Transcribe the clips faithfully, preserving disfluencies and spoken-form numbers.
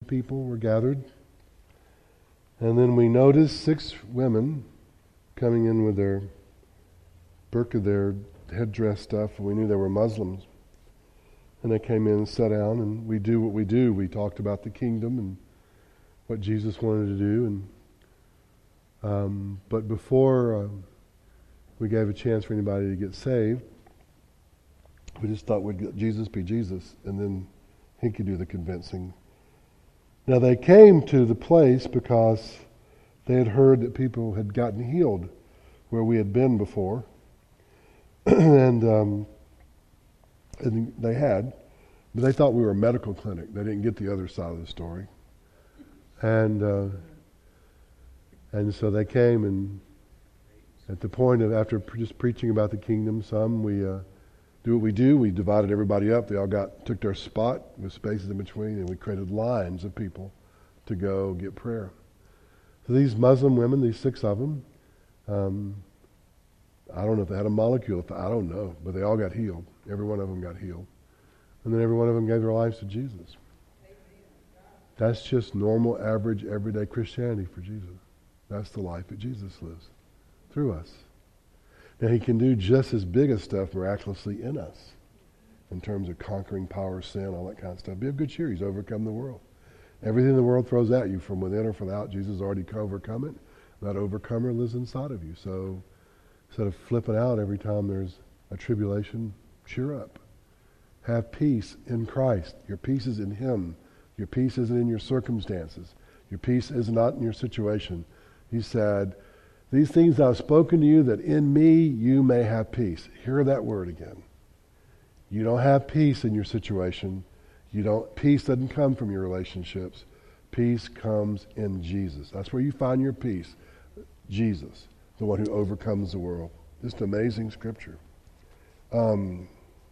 people were gathered. And then we noticed six women coming in with their burqa, their headdress stuff, and we knew they were Muslims. And they came in and sat down, and we do what we do. We talked about the kingdom and what Jesus wanted to do. And um, but before uh, we gave a chance for anybody to get saved, we just thought we'd get Jesus be Jesus, and then he could do the convincing. Now they came to the place because they had heard that people had gotten healed where we had been before. and, um, and they had, but they thought we were a medical clinic. They didn't get the other side of the story. And uh, and so they came, and at the point of, after just preaching about the kingdom, some we uh, do what we do. We divided everybody up. They all got took their spot with spaces in between, and we created lines of people to go get prayer. So these Muslim women, these six of them, um, I don't know if they had a molecule. If I don't know, but they all got healed. Every one of them got healed, and then every one of them gave their lives to Jesus. That's just normal, average, everyday Christianity for Jesus. That's the life that Jesus lives through us. Now he can do just as big a stuff miraculously in us in terms of conquering power, sin, all that kind of stuff. Be of good cheer. He's overcome the world. Everything the world throws at you from within or from without, Jesus has already overcome it. That overcomer lives inside of you. So instead of flipping out every time there's a tribulation, cheer up. Have peace in Christ. Your peace is in him. Your peace isn't in your circumstances. Your peace is not in your situation. He said, these things I've spoken to you, that in me you may have peace. Hear that word again. You don't have peace in your situation. You don't. Peace doesn't come from your relationships. Peace comes in Jesus. That's where you find your peace. Jesus, the one who overcomes the world. Just amazing scripture. Um,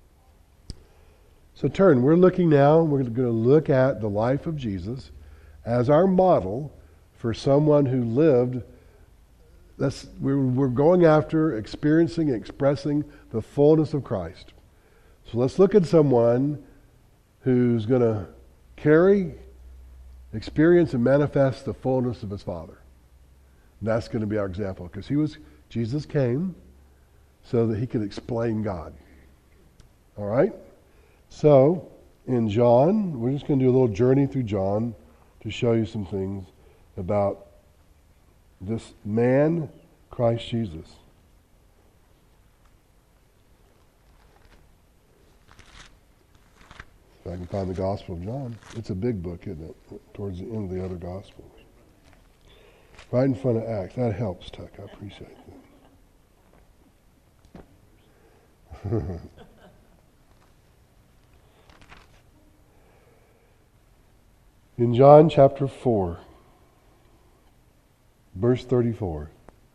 so turn. We're looking now. We're going to look at the life of Jesus as our model for someone who lived. That's, we're, we're going after experiencing and expressing the fullness of Christ. So let's look at someone who's going to carry, experience, and manifest the fullness of his Father. And that's going to be our example, because he was, Jesus came so that he could explain God. All right? So, in John, we're just going to do a little journey through John to show you some things about this man, Christ Jesus. If I can find the Gospel of John. It's a big book, isn't it? Towards the end of the other Gospels. Right in front of Acts. That helps, Tuck. I appreciate that. In John chapter four, verse thirty-four,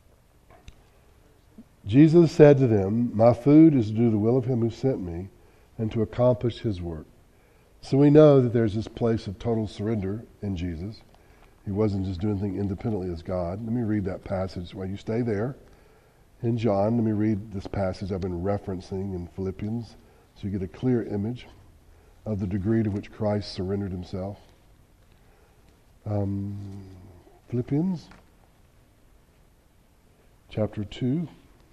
Jesus said to them, my food is to do the will of him who sent me and to accomplish his work. So we know that there's this place of total surrender in Jesus. He wasn't just doing things independently as God. Let me read that passage while you stay there. In John, let me read this passage I've been referencing in Philippians so you get a clear image of the degree to which Christ surrendered himself. Um, Philippians chapter two.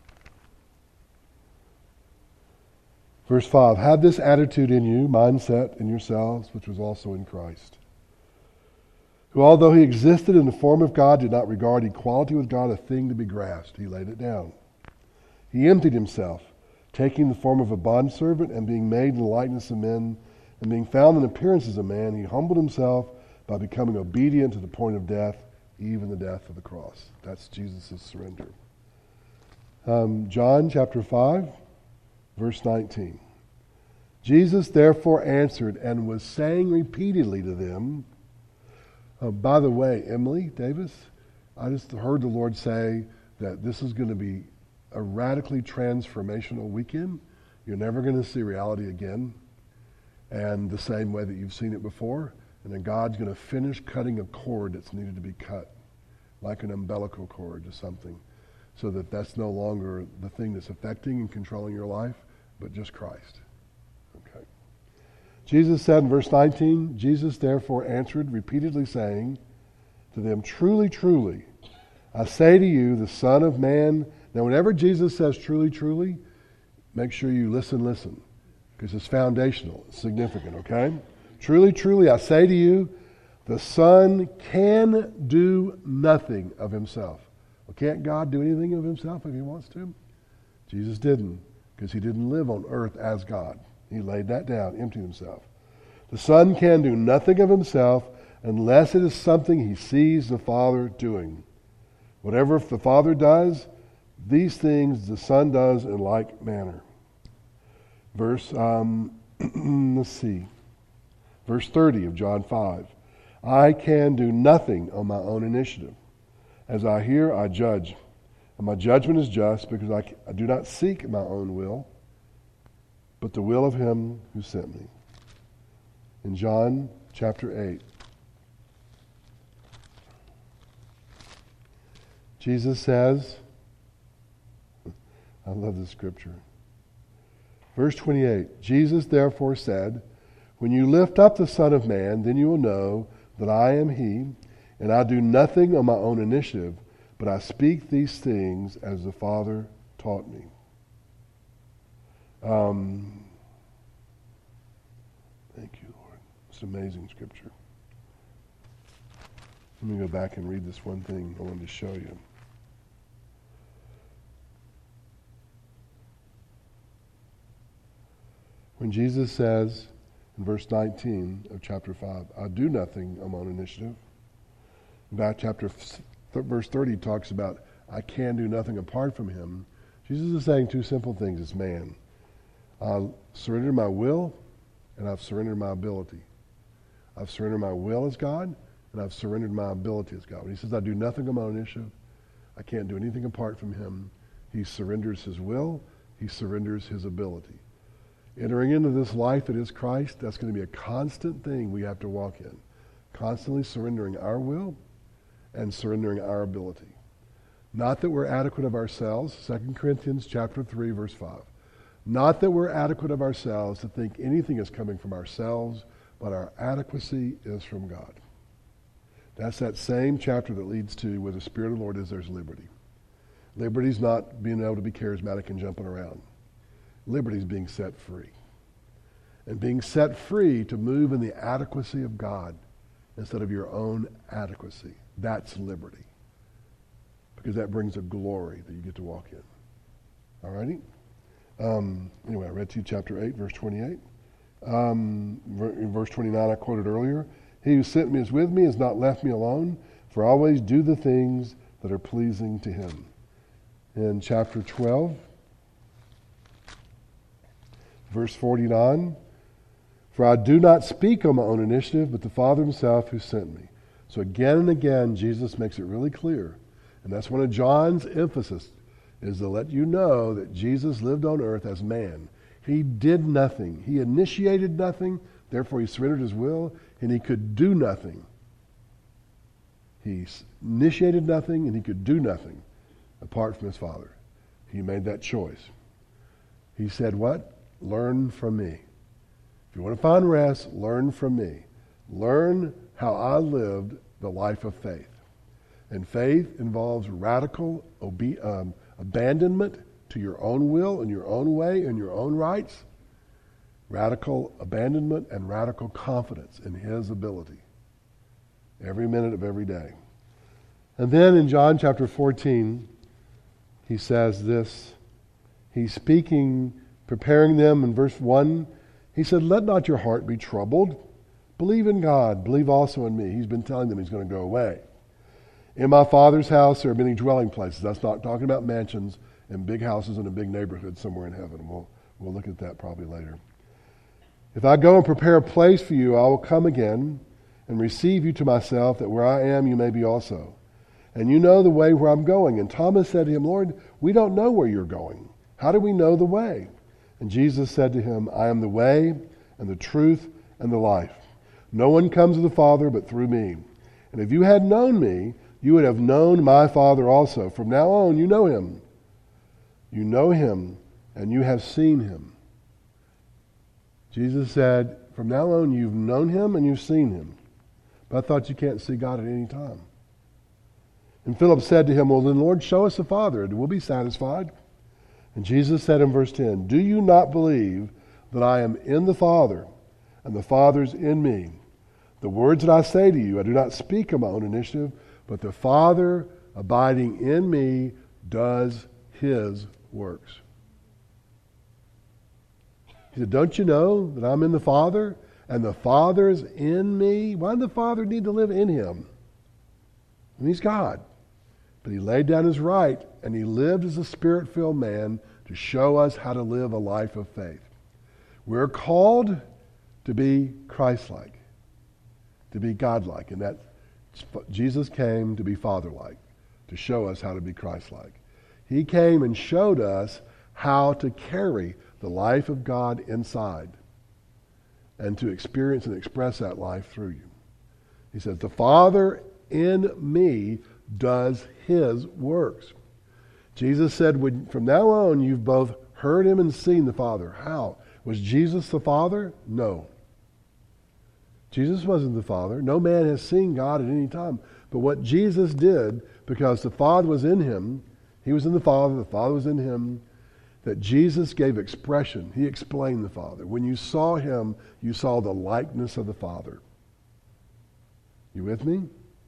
Verse five, have this attitude in you, mindset in yourselves, which was also in Christ, who although he existed in the form of God, did not regard equality with God a thing to be grasped. He laid it down. He emptied himself, taking the form of a bondservant and being made in the likeness of men, and being found in appearance as a man, he humbled himself by becoming obedient to the point of death, even the death of the cross. That's Jesus' surrender. Um, John chapter five, verse nineteen. Jesus therefore answered and was saying repeatedly to them, uh, by the way, Emily Davis, I just heard the Lord say that this is going to be a radically transformational weekend. You're never going to see reality again, and the same way that you've seen it before. And then God's going to finish cutting a cord that's needed to be cut, like an umbilical cord or something, so that that's no longer the thing that's affecting and controlling your life, but just Christ. Okay. Jesus said in verse nineteen, Jesus therefore answered, repeatedly saying to them, truly, truly, I say to you, the Son of Man. Now, whenever Jesus says truly, truly, make sure you listen, listen, because it's foundational, it's significant, okay? Truly, truly, I say to you, the Son can do nothing of himself. Well, can't God do anything of himself if he wants to? Jesus didn't, because he didn't live on earth as God. He laid that down, emptied himself. The Son can do nothing of himself unless it is something he sees the Father doing. Whatever the Father does, these things the Son does in like manner. Verse, um, let's see, verse thirty of John five. I can do nothing on my own initiative. As I hear, I judge. And my judgment is just because I, I do not seek my own will, but the will of him who sent me. In John chapter eight, Jesus says, I love this scripture. Verse twenty-eight, Jesus therefore said, when you lift up the Son of Man, then you will know that I am he, and I do nothing on my own initiative, but I speak these things as the Father taught me. Um, thank you, Lord. It's an amazing scripture. Let me go back and read this one thing I wanted to show you. When Jesus says in verse nineteen of chapter five, I do nothing on my own initiative. In fact, chapter th- verse thirty talks about I can do nothing apart from him. Jesus is saying two simple things as man. I've surrendered my will and I've surrendered my ability. I've surrendered my will as God and I've surrendered my ability as God. When he says I do nothing on my own initiative, I can't do anything apart from him. He surrenders his will, he surrenders his ability. Entering into this life that is Christ, that's going to be a constant thing we have to walk in. Constantly surrendering our will and surrendering our ability. Not that we're adequate of ourselves, Second Corinthians chapter three, verse five. Not that we're adequate of ourselves to think anything is coming from ourselves, but our adequacy is from God. That's that same chapter that leads to where the Spirit of the Lord is, there's liberty. Liberty's not being able to be charismatic and jumping around. Liberty is being set free. And being set free to move in the adequacy of God instead of your own adequacy. That's liberty. Because that brings a glory that you get to walk in. All righty? Um, anyway, I read to you chapter eight, verse twenty-eight. Um, in verse twenty-nine, I quoted earlier. He who sent me is with me, has not left me alone, for I always do the things that are pleasing to him. In chapter twelve, verse forty-nine, for I do not speak on my own initiative, but the Father himself who sent me. So again and again, Jesus makes it really clear. And that's one of John's emphasis, is to let you know that Jesus lived on earth as man. He did nothing. He initiated nothing, therefore he surrendered his will, and he could do nothing. He initiated nothing, and he could do nothing apart from his Father. He made that choice. He said what? Learn from me. If you want to find rest, learn from me. Learn how I lived the life of faith. And faith involves radical obe- um, abandonment to your own will and your own way and your own rights. Radical abandonment and radical confidence in his ability. Every minute of every day. And then in John chapter fourteen, he says this. He's speaking, preparing them in verse one. He said, let not your heart be troubled. Believe in God. Believe also in me. He's been telling them he's going to go away. In my Father's house there are many dwelling places. That's not talking about mansions and big houses in a big neighborhood somewhere in heaven. We'll, we'll look at that probably later. If I go and prepare a place for you, I will come again and receive you to myself, that where I am you may be also. And you know the way where I'm going. And Thomas said to him, Lord, we don't know where you're going. How do we know the way? And Jesus said to him, I am the way and the truth and the life. No one comes to the Father but through me. And if you had known me, you would have known my Father also. From now on, you know him. You know him, and you have seen him. Jesus said, from now on you've known him and you've seen him. But I thought you can't see God at any time. And Philip said to him, well then, Lord, show us the Father, and we'll be satisfied. And Jesus said in verse ten, do you not believe that I am in the Father, and the Father's in me? The words that I say to you, I do not speak of my own initiative, but the Father abiding in me does his works. He said, don't you know that I'm in the Father, and the Father's in me? Why did the Father need to live in him? And he's God. But he laid down his right, and he lived as a Spirit-filled man to show us how to live a life of faith. We're called to be Christ-like, to be God-like, and that Jesus came to be Father-like, to show us how to be Christ-like. He came and showed us how to carry the life of God inside and to experience and express that life through you. He says, the Father in me does his works. Jesus said, from now on, you've both heard him and seen the Father. How? Was Jesus the Father? No. Jesus wasn't the Father. No man has seen God at any time. But what Jesus did, because the Father was in him, he was in the Father, the Father was in him, that Jesus gave expression. He explained the Father. When you saw him, you saw the likeness of the Father. You with me?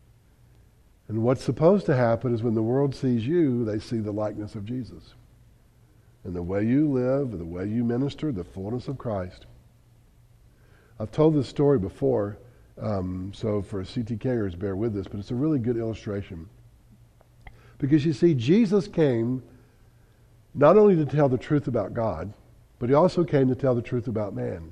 And what's supposed to happen is when the world sees you, they see the likeness of Jesus. And the way you live, the way you minister, the fullness of Christ. I've told this story before, um, so for CTKers, bear with this, but it's a really good illustration. Because you see, Jesus came not only to tell the truth about God, but he also came to tell the truth about man.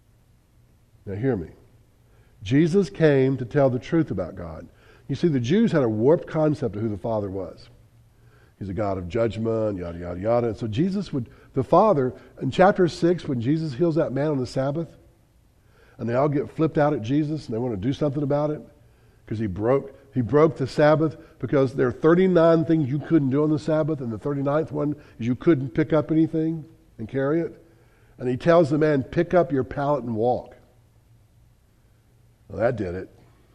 Now hear me. Jesus came to tell the truth about God. You see, the Jews had a warped concept of who the Father was. He's a God of judgment, yada, yada, yada. And so Jesus would, the Father, in chapter six, when Jesus heals that man on the Sabbath, and they all get flipped out at Jesus, and they want to do something about it, because he broke he broke the Sabbath, because there are thirty-nine things you couldn't do on the Sabbath, and the thirty-ninth one is you couldn't pick up anything and carry it. And he tells the man, pick up your pallet and walk. Well, that did it.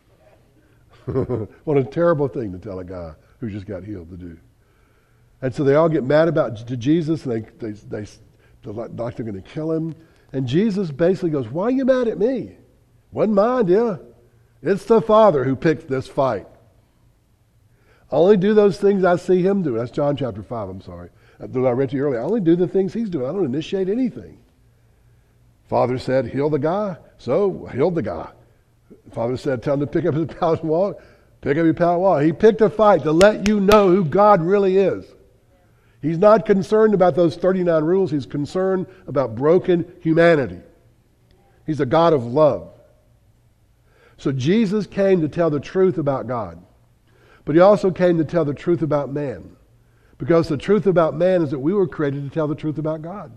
What a terrible thing to tell a guy who just got healed to do. And so they all get mad about to Jesus, and they, they, they, they're like they're going to kill him. And Jesus basically goes, why are you mad at me? Wasn't my idea. It's the Father who picked this fight. I only do those things I see him do. That's John chapter five, I'm sorry. That I read to you earlier. I only do the things he's doing. I don't initiate anything. Father said, heal the guy. So, healed the guy. Father said, tell him to pick up his pallet and walk. Pick up your pallet and walk. He picked a fight to let you know who God really is. He's not concerned about those thirty-nine rules. He's concerned about broken humanity. He's a God of love. So Jesus came to tell the truth about God. But he also came to tell the truth about man. Because the truth about man is that we were created to tell the truth about God.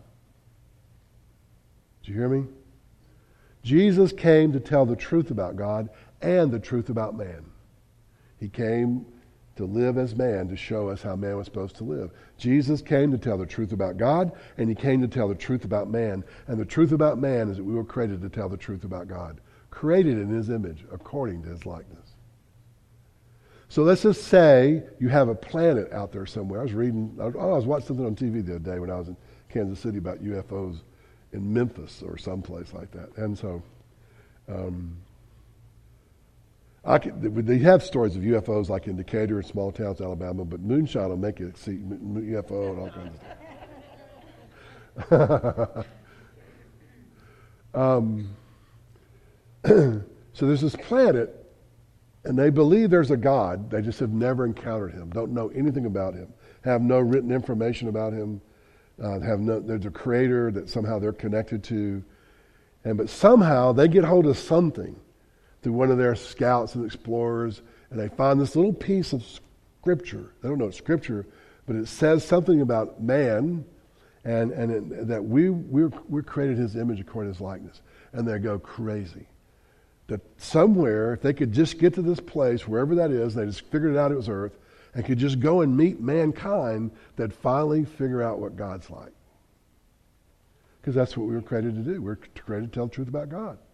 Did you hear me? Jesus came to tell the truth about God and the truth about man. He came to live as man to show us how man was supposed to live. Jesus came to tell the truth about God, and he came to tell the truth about man. And the truth about man is that we were created to tell the truth about God. Created in his image, according to his likeness. So let's just say you have a planet out there somewhere. I was reading, I was, I was watching something on T V the other day when I was in Kansas City about U F Os in Memphis or someplace like that. And so, um, I could, they have stories of U F Os like in Decatur and small towns, Alabama, but moonshine will make you see U F O and all kinds of stuff. um, so there's this planet, and they believe there's a God. They just have never encountered him, don't know anything about him, have no written information about him, uh, have no, there's a creator that somehow they're connected to, and but somehow they get hold of something through one of their scouts and explorers, and they find this little piece of scripture. They don't know it's scripture, but it says something about man, and and it, that we we're, we're created his image according to his likeness, and they go crazy. That somewhere, if they could just get to this place, wherever that is, they just figured it out it was Earth, and could just go and meet mankind, they'd finally figure out what God's like. Because that's what we were created to do. We were created to tell the truth about God.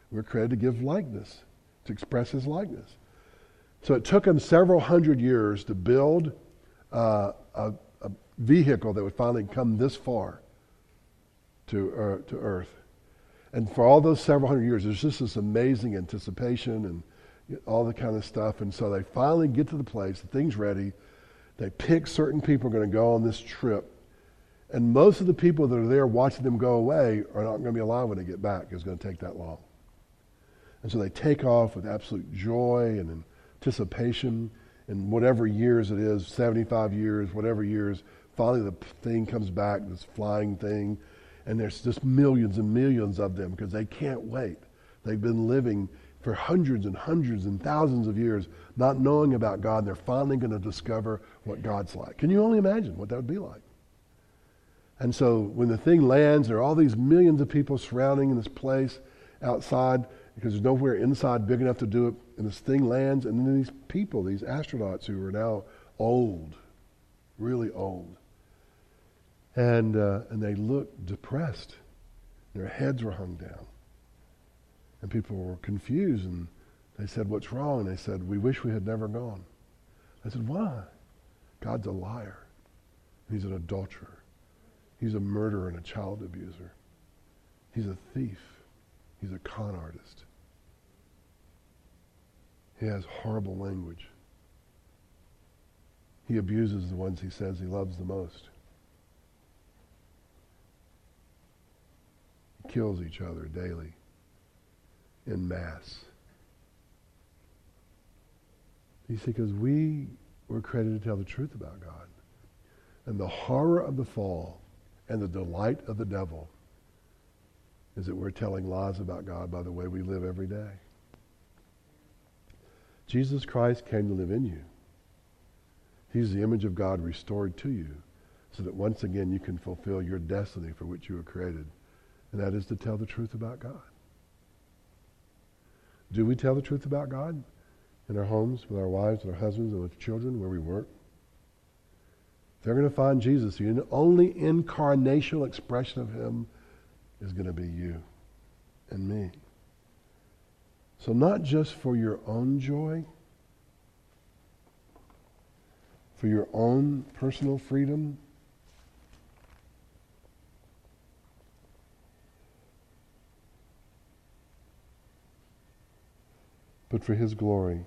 We're created to give likeness, to express his likeness. So it took him several hundred years to build uh, a, a vehicle that would finally come this far to, uh, to Earth. And for all those several hundred years, there's just this amazing anticipation and all the kind of stuff. And so they finally get to the place, the thing's ready. They pick certain people are going to go on this trip. And most of the people that are there watching them go away are not going to be alive when they get back. It's going to take that long. And so they take off with absolute joy and anticipation. And whatever years it is, seventy-five years, whatever years, finally the thing comes back, this flying thing. And there's just millions and millions of them because they can't wait. They've been living for hundreds and hundreds and thousands of years not knowing about God. They're finally going to discover what God's like. Can you only imagine what that would be like? And so when the thing lands, there are all these millions of people surrounding this place outside because there's nowhere inside big enough to do it. And this thing lands, and then these people, these astronauts who are now old, really old, and uh, and they looked depressed. Their heads were hung down. And people were confused, and they said, "What's wrong?" And they said, "We wish we had never gone." I said, "Why?" God's a liar. He's an adulterer. He's a murderer and a child abuser. He's a thief. He's a con artist. He has horrible language. He abuses the ones he says he loves the most. He kills each other daily in mass. You see, because we were created to tell the truth about God. And the horror of the fall and the delight of the devil is that we're telling lies about God by the way we live every day. Jesus Christ came to live in you. He's the image of God restored to you so that once again you can fulfill your destiny for which you were created, and that is to tell the truth about God. Do we tell the truth about God in our homes, with our wives, with our husbands, and with children, where we work? If they're going to find Jesus, the only incarnational expression of him is going to be you and me. So not just for your own joy, for your own personal freedom, but for his glory.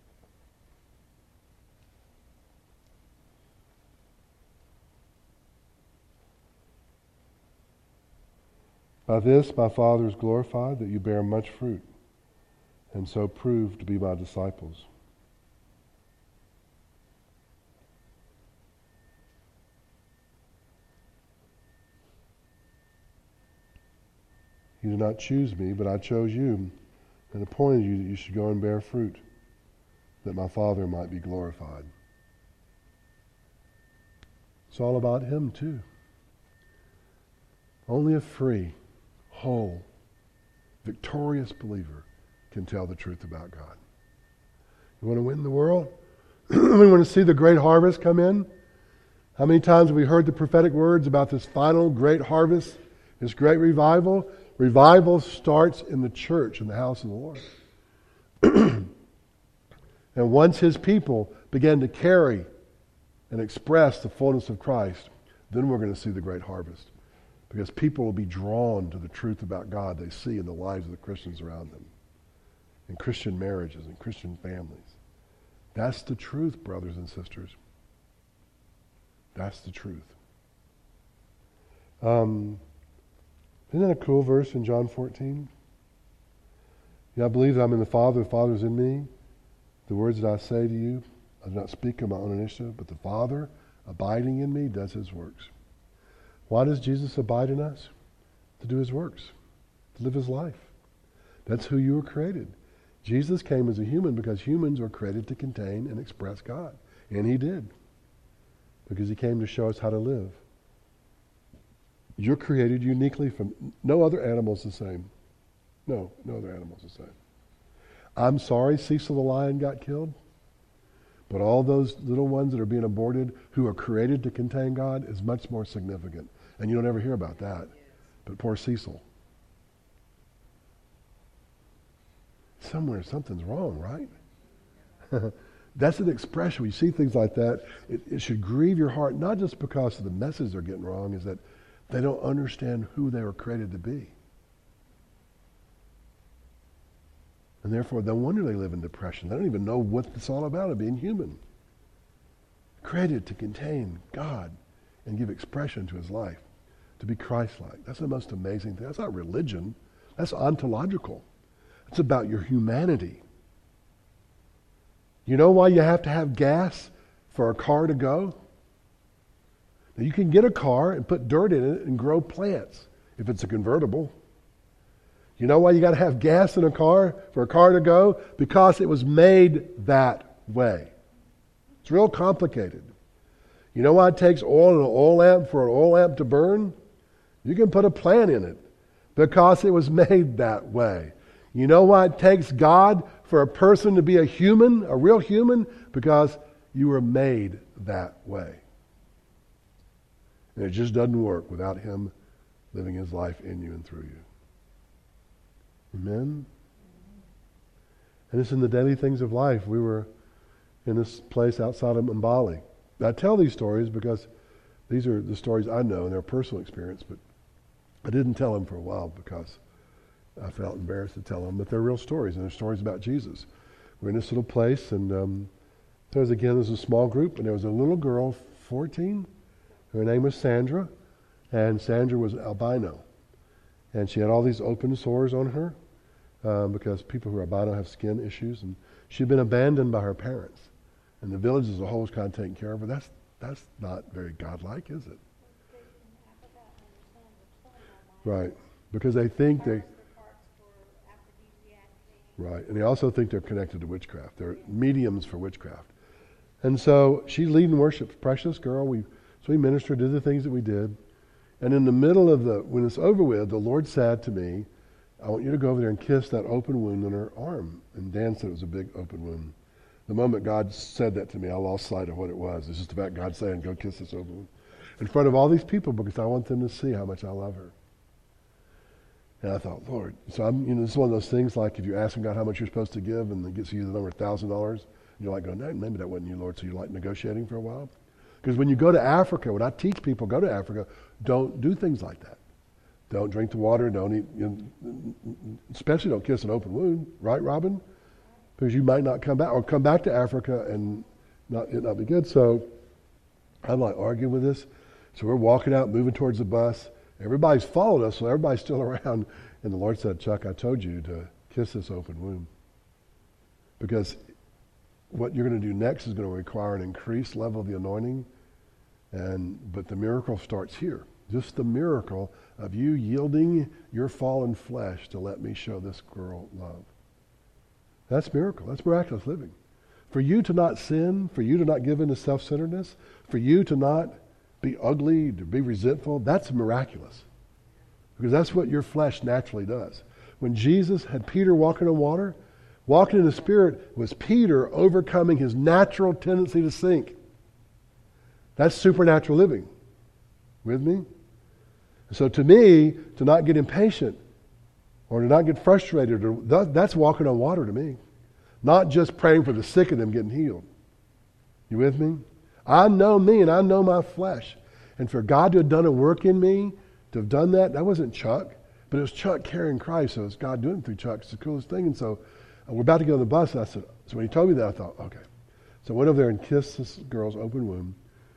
By this my Father is glorified, that you bear much fruit, and so prove to be my disciples. You did not choose me, but I chose you and appointed you that you should go and bear fruit, that my Father might be glorified. It's all about him too. Only a free, whole, victorious believer can tell the truth about God. You want to win the world? We want to see the great harvest come in? How many times have we heard the prophetic words about this final great harvest, this great revival? Revival starts in the church, in the house of the Lord. And once his people begin to carry and express the fullness of Christ, then we're going to see the great harvest. Because people will be drawn to the truth about God they see in the lives of the Christians around them, in Christian marriages and Christian families. That's the truth, brothers and sisters. That's the truth. Um, isn't that a cool verse in John fourteen? Yeah, I believe that I'm in the Father, the Father is in me. The words that I say to you, I do not speak of my own initiative, but the Father, abiding in me, does his works. Why does Jesus abide in us? To do his works, to live his life. That's who you were created. Jesus came as a human because humans were created to contain and express God. And he did. Because he came to show us how to live. You're created uniquely from... No other animal's the same. No, no other animal's the same. I'm sorry Cecil the lion got killed. But all those little ones that are being aborted who are created to contain God is much more significant. And you don't ever hear about that. But poor Cecil. somewhere something's wrong, right? That's an expression. When you see things like that, it, it should grieve your heart, not just because of the message they're getting wrong, is that they don't understand who they were created to be. And therefore, no wonder they live in depression. They don't even know what it's all about of being human. Created to contain God and give expression to his life, to be Christ-like. That's the most amazing thing. That's not religion. That's ontological. It's about your humanity. You know why you have to have gas for a car to go? Now, you can get a car and put dirt in it and grow plants if it's a convertible. You know why you got to have gas in a car for a car to go? Because it was made that way. It's real complicated. You know why it takes oil in an oil lamp for an oil lamp to burn? You can put a plant in it because it was made that way. You know why it takes God for a person to be a human, a real human? Because you were made that way. And it just doesn't work without him living his life in you and through you. Amen? And it's in the daily things of life. We were in this place outside of Mbali. I tell these stories because these are the stories I know and they're personal experience, but I didn't tell them for a while because I felt embarrassed to tell them, but they're real stories, and they're stories about Jesus. We're in this little place, and um, there was, again, there was a small group, and there was a little girl, fourteen. Her name was Sandra, and Sandra was albino. And she had all these open sores on her um, because people who are albino have skin issues, and she'd been abandoned by her parents. And the village as a whole was kind of taking care of her. That's, that's not very godlike, is it? Right, because they think they... Right, and they also think they're connected to witchcraft. They're mediums for witchcraft. And so she's leading worship, precious girl. We So we ministered, did the things that we did. And in the middle of the, when it's over with, the Lord said to me, I want you to go over there and kiss that open wound on her arm. And Dan said it was a big open wound. The moment God said that to me, I lost sight of what it was. It's just about God saying, go kiss this open wound. In front of all these people because I want them to see how much I love her. And I thought, Lord, so I'm, you know, this is one of those things like if you're asking God how much you're supposed to give and it gets you the number one thousand dollars, and you're like going, no, maybe that wasn't you, Lord, so you're like negotiating for a while. Because when you go to Africa, when I teach people go to Africa, don't do things like that. Don't drink the water, don't eat, you know, especially don't kiss an open wound, right, Robin? Because you might not come back, or come back to Africa and not it not be good. So I'm like arguing with this. So we're walking out, moving towards the bus. Everybody's followed us, so everybody's still around. And the Lord said, Chuck, I told you to kiss this open wound. Because what you're going to do next is going to require an increased level of the anointing. And but the miracle starts here. Just the miracle of you yielding your fallen flesh to let me show this girl love. That's miracle. That's miraculous living. For you to not sin, for you to not give in to self-centeredness, for you to not be ugly, to be resentful, that's miraculous. Because that's what your flesh naturally does. When Jesus had Peter walking on water, walking in the Spirit was Peter overcoming his natural tendency to sink. That's supernatural living. With me? So to me, to not get impatient or to not get frustrated, or that, that's walking on water to me. Not just praying for the sick and them getting healed. You with me? I know me and I know my flesh. And for God to have done a work in me, to have done that, that wasn't Chuck, but it was Chuck carrying Christ, so it's God doing it through Chuck. It's the coolest thing. And so uh, we're about to get on the bus, and I said, so when he told me that, I thought, okay. So I went over there and kissed this girl's open womb,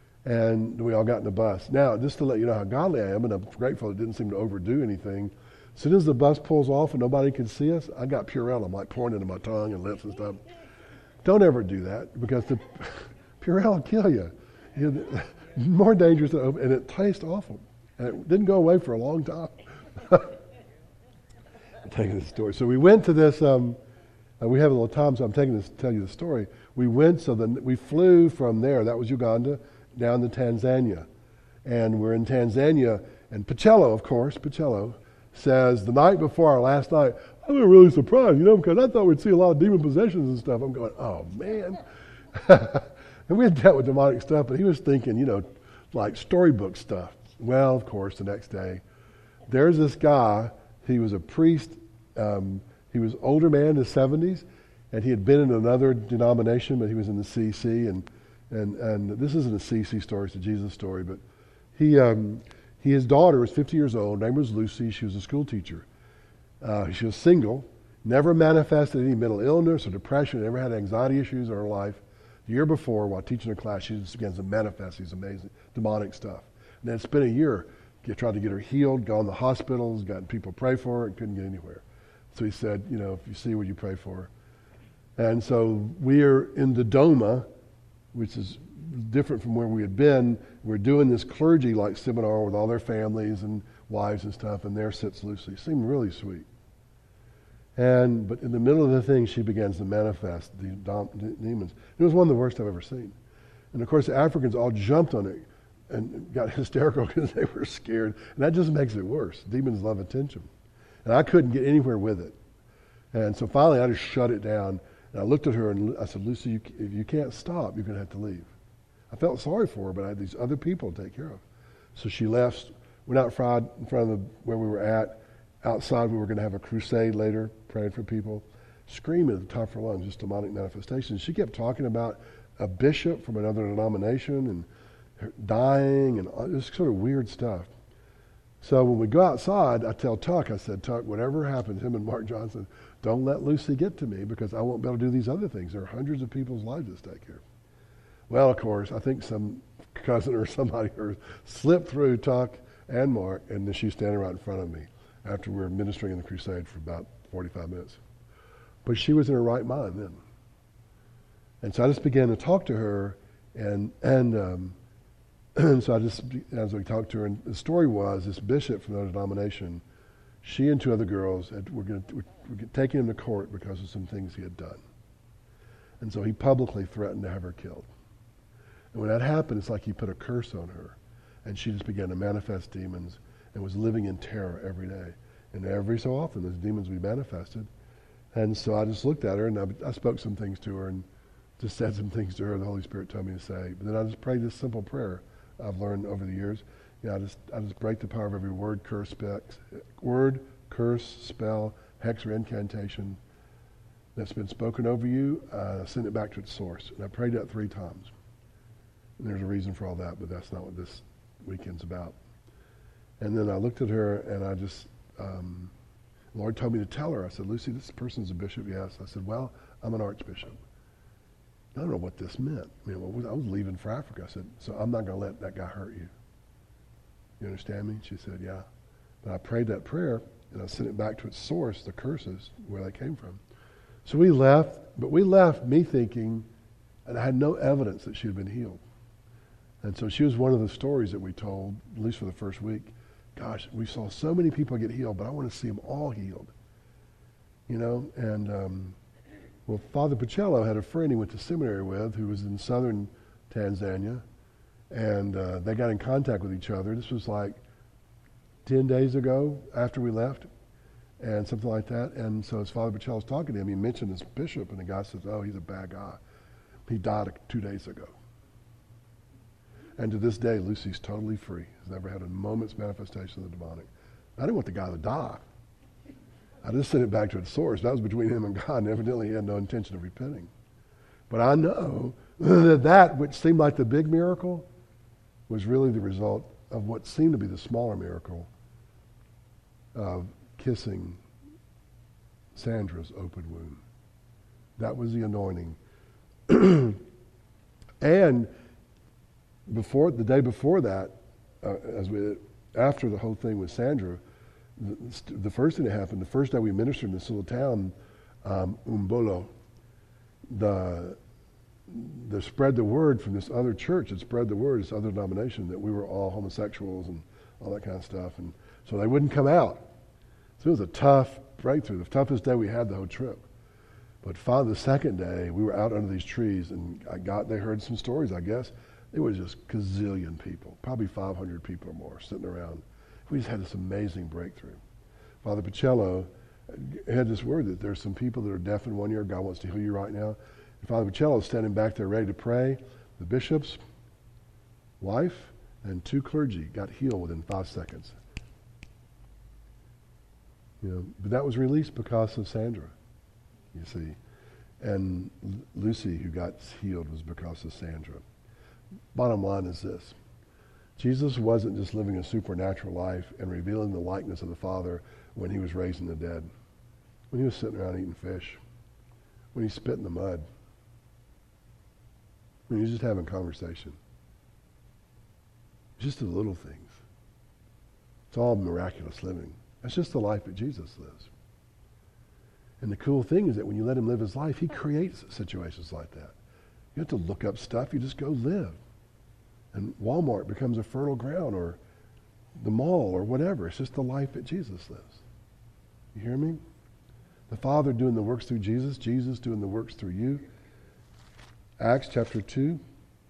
and we all got in the bus. Now, just to let you know how godly I am, and I'm grateful it didn't seem to overdo anything, as soon as the bus pulls off and nobody can see us, I got Purell. I'm like pouring it into my tongue and lips and stuff. Don't ever do that, because the Purell will kill you. You know, more dangerous than open, and it tastes awful. And it didn't go away for a long time. I'm taking this story. So we went to this, um, uh, we have a little time, so I'm taking this to tell you the story. We went, so then we flew from there, that was Uganda, down to Tanzania. And we're in Tanzania, and Pacello, of course, Pacello, says, the night before our last night, I was really surprised, you know, because I thought we'd see a lot of demon possessions and stuff. I'm going, oh, man. And we had dealt with demonic stuff, but he was thinking, you know, like storybook stuff. Well, of course, the next day, there's this guy. He was a priest. Um, He was an older man in his seventies, and he had been in another denomination, but he was in the C C, and and and this isn't a C C story; it's a Jesus story. But he, um, he his daughter was fifty years old. Her name was Lucy. She was a school teacher. Uh, she was single, never manifested any mental illness or depression, never had anxiety issues in her life. The year before, while teaching a class, she just began to manifest these amazing demonic stuff. And then it's been a year. He tried to get her healed, gone to hospitals, gotten people pray for her, and couldn't get anywhere. So he said, you know, if you see, would you pray for her? And so we are in Dodoma, which is different from where we had been. We're doing this clergy-like seminar with all their families and wives and stuff, and there sits Lucy. Seemed really sweet. And but in the middle of the thing, she begins to manifest the dom- demons. It was one of the worst I've ever seen. And of course, the Africans all jumped on it and got hysterical because they were scared. And that just makes it worse. Demons love attention. And I couldn't get anywhere with it. And so finally, I just shut it down. And I looked at her and I said, Lucy, you, if you can't stop, you're going to have to leave. I felt sorry for her, but I had these other people to take care of. So she left, went out front in front of the, where we were at. Outside, we were going to have a crusade later, praying for people, screaming at the top of her lungs, just demonic manifestations. She kept talking about a bishop from another denomination and her dying and all this sort of weird stuff. So when we go outside, I tell Tuck, I said, Tuck, whatever happens, him and Mark Johnson, don't let Lucy get to me because I won't be able to do these other things. There are hundreds of people's lives at stake here. Well, of course, I think some cousin or somebody or slipped through Tuck and Mark, and then she was standing right in front of me after we were ministering in the crusade for about forty-five minutes. But she was in her right mind then. And so I just began to talk to her, and and um, and so I just, as we talked to her, and the story was this bishop from another denomination, she and two other girls had, were going to were, were taking him to court because of some things he had done. And so he publicly threatened to have her killed. And when that happened, it's like he put a curse on her. And she just began to manifest demons and was living in terror every day. And every so often, those demons would be manifested. And so I just looked at her, and I, I spoke some things to her, and just said some things to her the Holy Spirit told me to say. But then I just prayed this simple prayer I've learned over the years. You know, I just I just break the power of every word, curse, specs, word, curse, spell, hex, or incantation that's been spoken over you. Uh, send it back to its source. And I prayed that three times. And there's a reason for all that, but that's not what this weekend's about. And then I looked at her, and I just, um, the Lord told me to tell her. I said, Lucy, this person's a bishop, yes. I said, well, I'm an archbishop. I don't know what this meant. I mean, I was leaving for Africa. I said, so I'm not going to let that guy hurt you. You understand me? She said, yeah. But I prayed that prayer, and I sent it back to its source, the curses, where they came from. So we left, but we left me thinking, and I had no evidence that she had been healed. And so she was one of the stories that we told, at least for the first week. Gosh, we saw so many people get healed, but I want to see them all healed. You know, and, um, well, Father Pacello had a friend he went to seminary with who was in southern Tanzania, and uh, they got in contact with each other. This was like ten days ago after we left, and something like that. And so as Father Pacello was talking to him, he mentioned this bishop, and the guy says, oh, he's a bad guy. He died two days ago. And to this day, Lucy's totally free. Has never had a moment's manifestation of the demonic. I didn't want the guy to die. I just sent it back to its source. That was between him and God, and evidently he had no intention of repenting. But I know that that, which seemed like the big miracle, was really the result of what seemed to be the smaller miracle of kissing Sandra's open wound. That was the anointing. And before the day before that, uh, as we after the whole thing with Sandra, the, the first thing that happened, the first day we ministered in this little town, um, Umbolo, the the spread the word from this other church, it spread the word, this other denomination, that we were all homosexuals and all that kind of stuff, and so they wouldn't come out. So it was a tough breakthrough, the toughest day we had the whole trip. But finally, the second day, we were out under these trees, and I got they heard some stories, I guess. It was just gazillion people, probably five hundred people or more sitting around. We just had this amazing breakthrough. Father Pacello had this word that there's some people that are deaf in one ear. God wants to heal you right now. And Father Pacello is standing back there ready to pray. The bishop's wife and two clergy got healed within five seconds. You know, but that was released because of Sandra, you see. And Lucy, who got healed, was because of Sandra. Bottom line is this. Jesus wasn't just living a supernatural life and revealing the likeness of the Father when he was raising the dead, when he was sitting around eating fish, when he spit in the mud, when he was just having conversation. Just the little things. It's all miraculous living. That's just the life that Jesus lives. And the cool thing is that when you let him live his life, he creates situations like that. You have to look up stuff, you just go live. And Walmart becomes a fertile ground, or the mall, or whatever. It's just the life that Jesus lives. You hear me? The Father doing the works through Jesus, Jesus doing the works through you. Acts chapter two,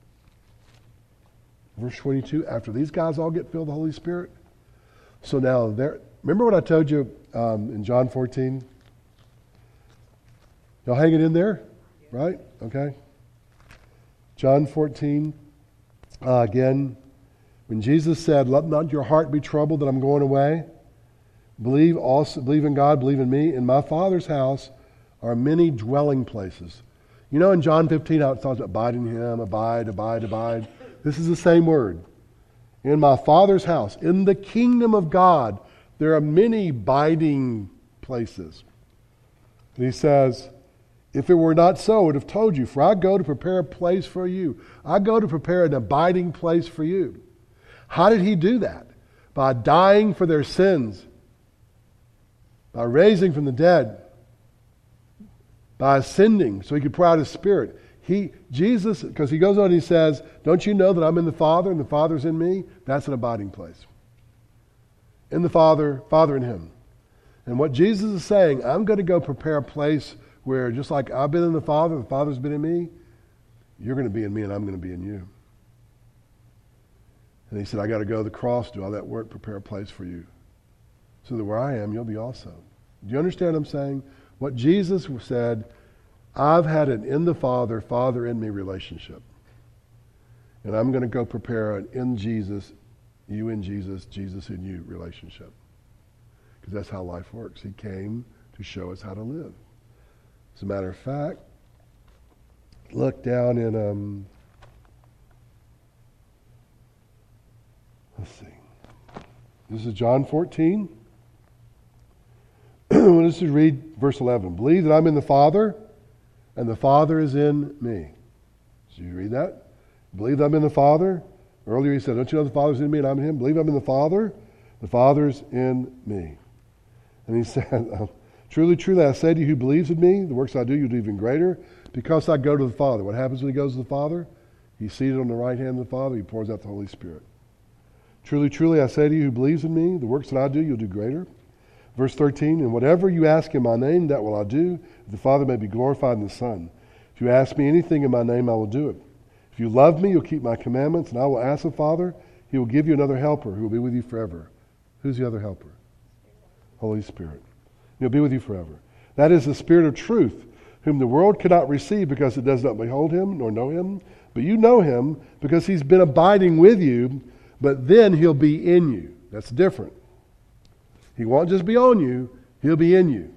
verse twenty-two, after these guys all get filled with the Holy Spirit. So now, there. Remember what I told you um, in John fourteen? Y'all hang it in there? Right? Okay. John fourteen. Uh, again, when Jesus said, let not your heart be troubled that I'm going away. Believe also, believe in God, believe in me. In my Father's house are many dwelling places. You know in John fifteen how it talks about abide in him, abide, abide, abide. This is the same word. In my Father's house, in the kingdom of God, there are many abiding places. And he says, if it were not so, I would have told you, for I go to prepare a place for you. I go to prepare an abiding place for you. How did he do that? By dying for their sins, by raising from the dead, by ascending so he could pour out his Spirit. He, Jesus, because he goes on and he says, don't you know that I'm in the Father and the Father's in me? That's an abiding place. In the Father, Father in him. And what Jesus is saying, I'm going to go prepare a place where just like I've been in the Father, the Father's been in me, you're going to be in me and I'm going to be in you. And he said, I got to go to the cross, do all that work, prepare a place for you. So that where I am, you'll be also. Do you understand what I'm saying? What Jesus said, I've had an in the Father, Father in me relationship. And I'm going to go prepare an in Jesus, you in Jesus, Jesus in you relationship. Because that's how life works. He came to show us how to live. As a matter of fact, look down in, um, let's see. This is John fourteen. Let's just read verse eleven. Believe that I'm in the Father, and the Father is in me. So you read that? Believe that I'm in the Father. Earlier he said, don't you know the Father's in me and I'm in him? Believe I'm in the Father, the Father's in me. And he said, truly, truly, I say to you who believes in me, the works I do, you'll do even greater, because I go to the Father. What happens when he goes to the Father? He's seated on the right hand of the Father. He pours out the Holy Spirit. Truly, truly, I say to you who believes in me, the works that I do, you'll do greater. Verse thirteen, and whatever you ask in my name, that will I do, that the Father may be glorified in the Son. If you ask me anything in my name, I will do it. If you love me, you'll keep my commandments, and I will ask the Father, he will give you another helper who will be with you forever. Who's the other helper? Holy Spirit. He'll be with you forever. That is the Spirit of truth, whom the world cannot receive because it does not behold him nor know him. But you know him because he's been abiding with you, but then he'll be in you. That's different. He won't just be on you, he'll be in you.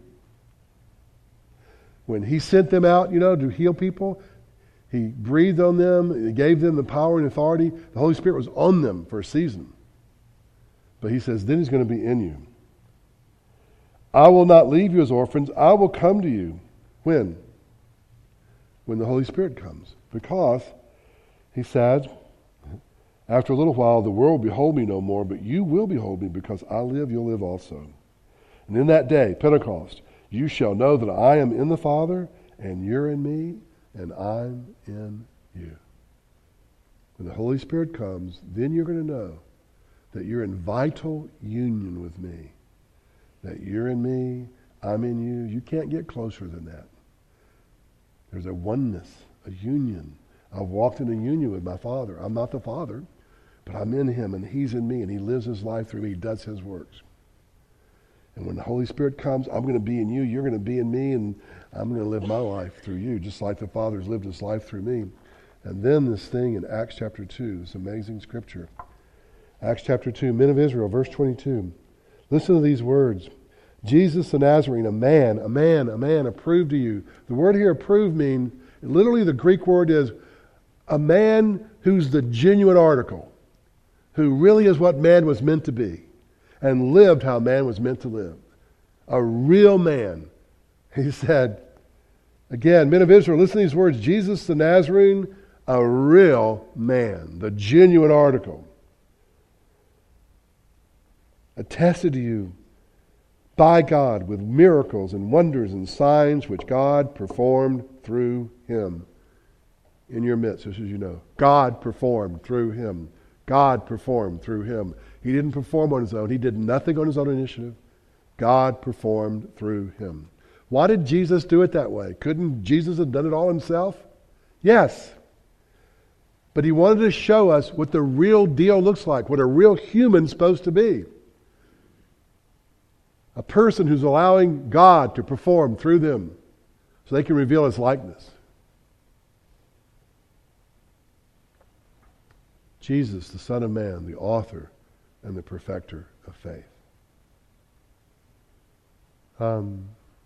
When he sent them out, you know, to heal people, he breathed on them, he gave them the power and authority. The Holy Spirit was on them for a season. But he says, then he's going to be in you. I will not leave you as orphans. I will come to you. When? When the Holy Spirit comes. Because, he said, after a little while the world will behold me no more, but you will behold me, because I live, you'll live also. And in that day, Pentecost, you shall know that I am in the Father, and you're in me, and I'm in you. When the Holy Spirit comes, then you're going to know that you're in vital union with me. That you're in me, I'm in you. You can't get closer than that. There's a oneness, a union. I've walked in a union with my Father. I'm not the Father, but I'm in him, and he's in me, and he lives his life through me. He does his works. And when the Holy Spirit comes, I'm going to be in you, you're going to be in me, and I'm going to live my life through you, just like the Father's lived his life through me. And then this thing in Acts chapter two, this amazing scripture. Acts chapter two, men of Israel, verse twenty-two. Listen to these words. Jesus the Nazarene, a man, a man, a man approved to you. The word here approved means, literally the Greek word is a man who's the genuine article, who really is what man was meant to be and lived how man was meant to live. A real man. He said, again, men of Israel, listen to these words. Jesus the Nazarene, a real man, the genuine article. Attested to you by God with miracles and wonders and signs which God performed through him in your midst, just as you know. God performed through him. God performed through him. He didn't perform on his own. He did nothing on his own initiative. God performed through him. Why did Jesus do it that way? Couldn't Jesus have done it all himself? Yes. But he wanted to show us what the real deal looks like, what a real human's supposed to be. A person who's allowing God to perform through them so they can reveal his likeness. Jesus, the Son of Man, the author and the perfecter of faith. Um,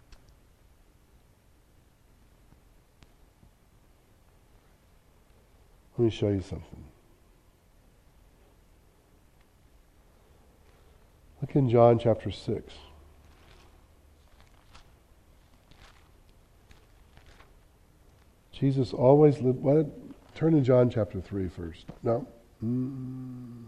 let me show you something. Look in John chapter six. Jesus always lived. Why did, turn to John chapter three first. No? Mm.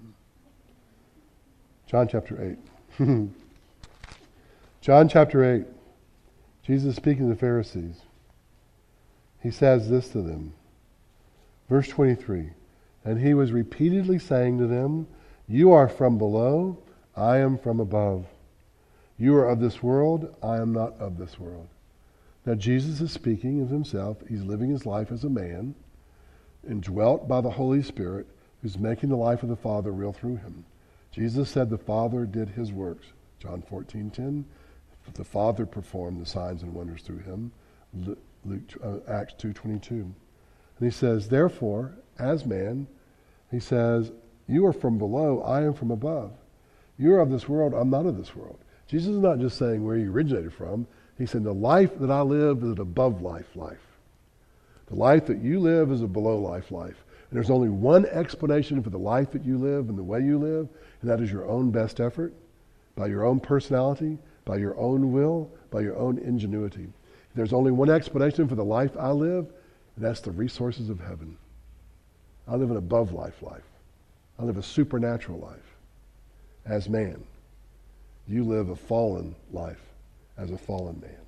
John chapter eight. John chapter eight. Jesus speaking to the Pharisees. He says this to them. Verse twenty-three. And he was repeatedly saying to them, you are from below, I am from above. You are of this world, I am not of this world. Now Jesus is speaking of himself. He's living his life as a man, indwelt by the Holy Spirit, who's making the life of the Father real through him. Jesus said the Father did his works. John fourteen ten. The Father performed the signs and wonders through him. Luke, uh, Acts two twenty-two. And he says, therefore, as man, he says, you are from below, I am from above. You are of this world, I'm not of this world. Jesus is not just saying where he originated from. He said, the life that I live is an above life life. The life that you live is a below life life. And there's only one explanation for the life that you live and the way you live, and that is your own best effort, by your own personality, by your own will, by your own ingenuity. There's only one explanation for the life I live, and that's the resources of heaven. I live an above life life. I live a supernatural life as man. You live a fallen life as a fallen man.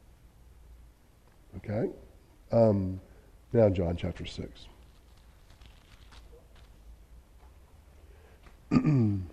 Okay? Um, now John chapter six. In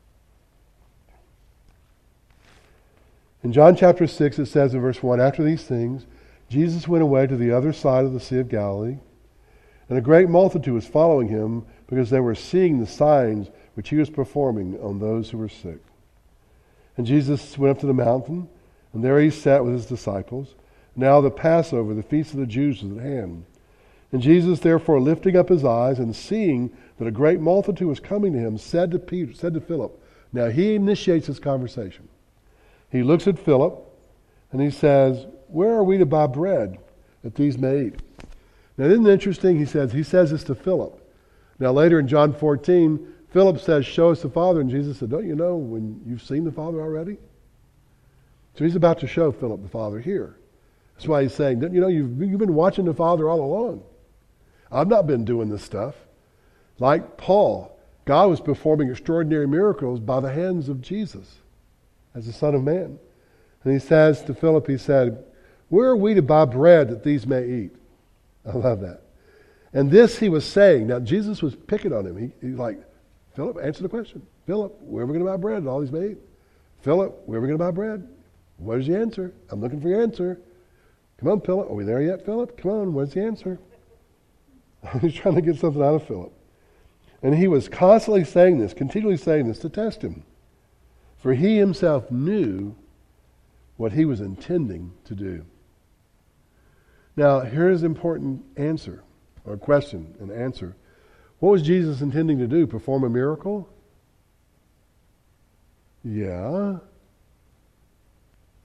John chapter six it says in verse one, after these things, Jesus went away to the other side of the Sea of Galilee, and a great multitude was following him because they were seeing the signs which he was performing on those who were sick. And Jesus went up to the mountain, and there he sat with his disciples. Now the Passover, the feast of the Jews, was at hand. And Jesus, therefore, lifting up his eyes and seeing that a great multitude was coming to him, said to Peter, said to Philip. Now he initiates this conversation. He looks at Philip, and he says, where are we to buy bread that these may eat? Now isn't it interesting? He says, he says this to Philip. Now later in John fourteen, Philip says, show us the Father. And Jesus said, don't you know when you've seen the Father already? So he's about to show Philip the Father here. That's why he's saying, you know, you've, you've been watching the Father all along. I've not been doing this stuff. Like Paul, God was performing extraordinary miracles by the hands of Jesus as the Son of Man. And he says to Philip, he said, where are we to buy bread that these may eat? I love that. And this he was saying. Now Jesus was picking on him. He, he's like, Philip, answer the question. Philip, where are we going to buy bread that all these may eat? Philip, where are we going to buy bread? Where's the answer? I'm looking for your answer. Come on, Philip. Are we there yet, Philip? Come on, where's the answer? He's trying to get something out of Philip. And he was constantly saying this, continually saying this to test him. For he himself knew what he was intending to do. Now, here's an important answer, or question and answer. What was Jesus intending to do? Perform a miracle? Yeah.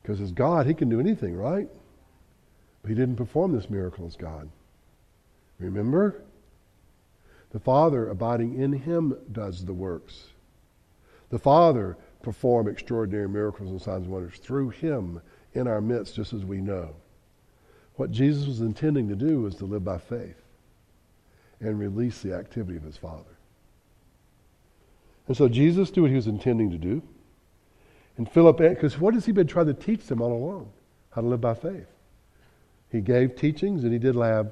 Because as God, he can do anything, right? But he didn't perform this miracle as God. Remember? The Father abiding in him does the works. The Father performed extraordinary miracles and signs and wonders through him in our midst, just as we know. What Jesus was intending to do was to live by faith and release the activity of his Father. And so Jesus knew what he was intending to do. And Philip, because what has he been trying to teach them all along? How to live by faith. He gave teachings and he did lab.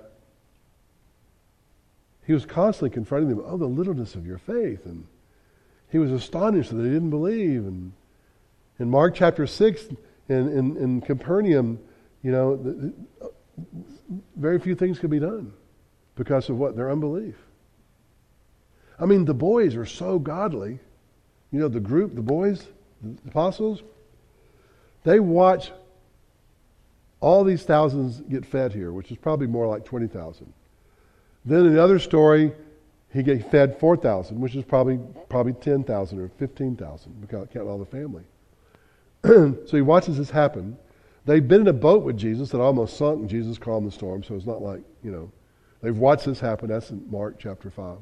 He was constantly confronting them, oh, the littleness of your faith. And he was astonished that they didn't believe. And in Mark chapter six, in, in, in Capernaum, you know, the, the, very few things could be done because of what? Their unbelief. I mean, the boys are so godly. You know, the group, the boys, the apostles, they watch all these thousands get fed here, which is probably more like twenty thousand. Then in the other story, he get fed four thousand, which is probably probably ten thousand or fifteen thousand, because counting all the family. So he watches this happen. They've been in a boat with Jesus that almost sunk, and Jesus calmed the storm, so it's not like, you know, they've watched this happen. That's in Mark chapter five.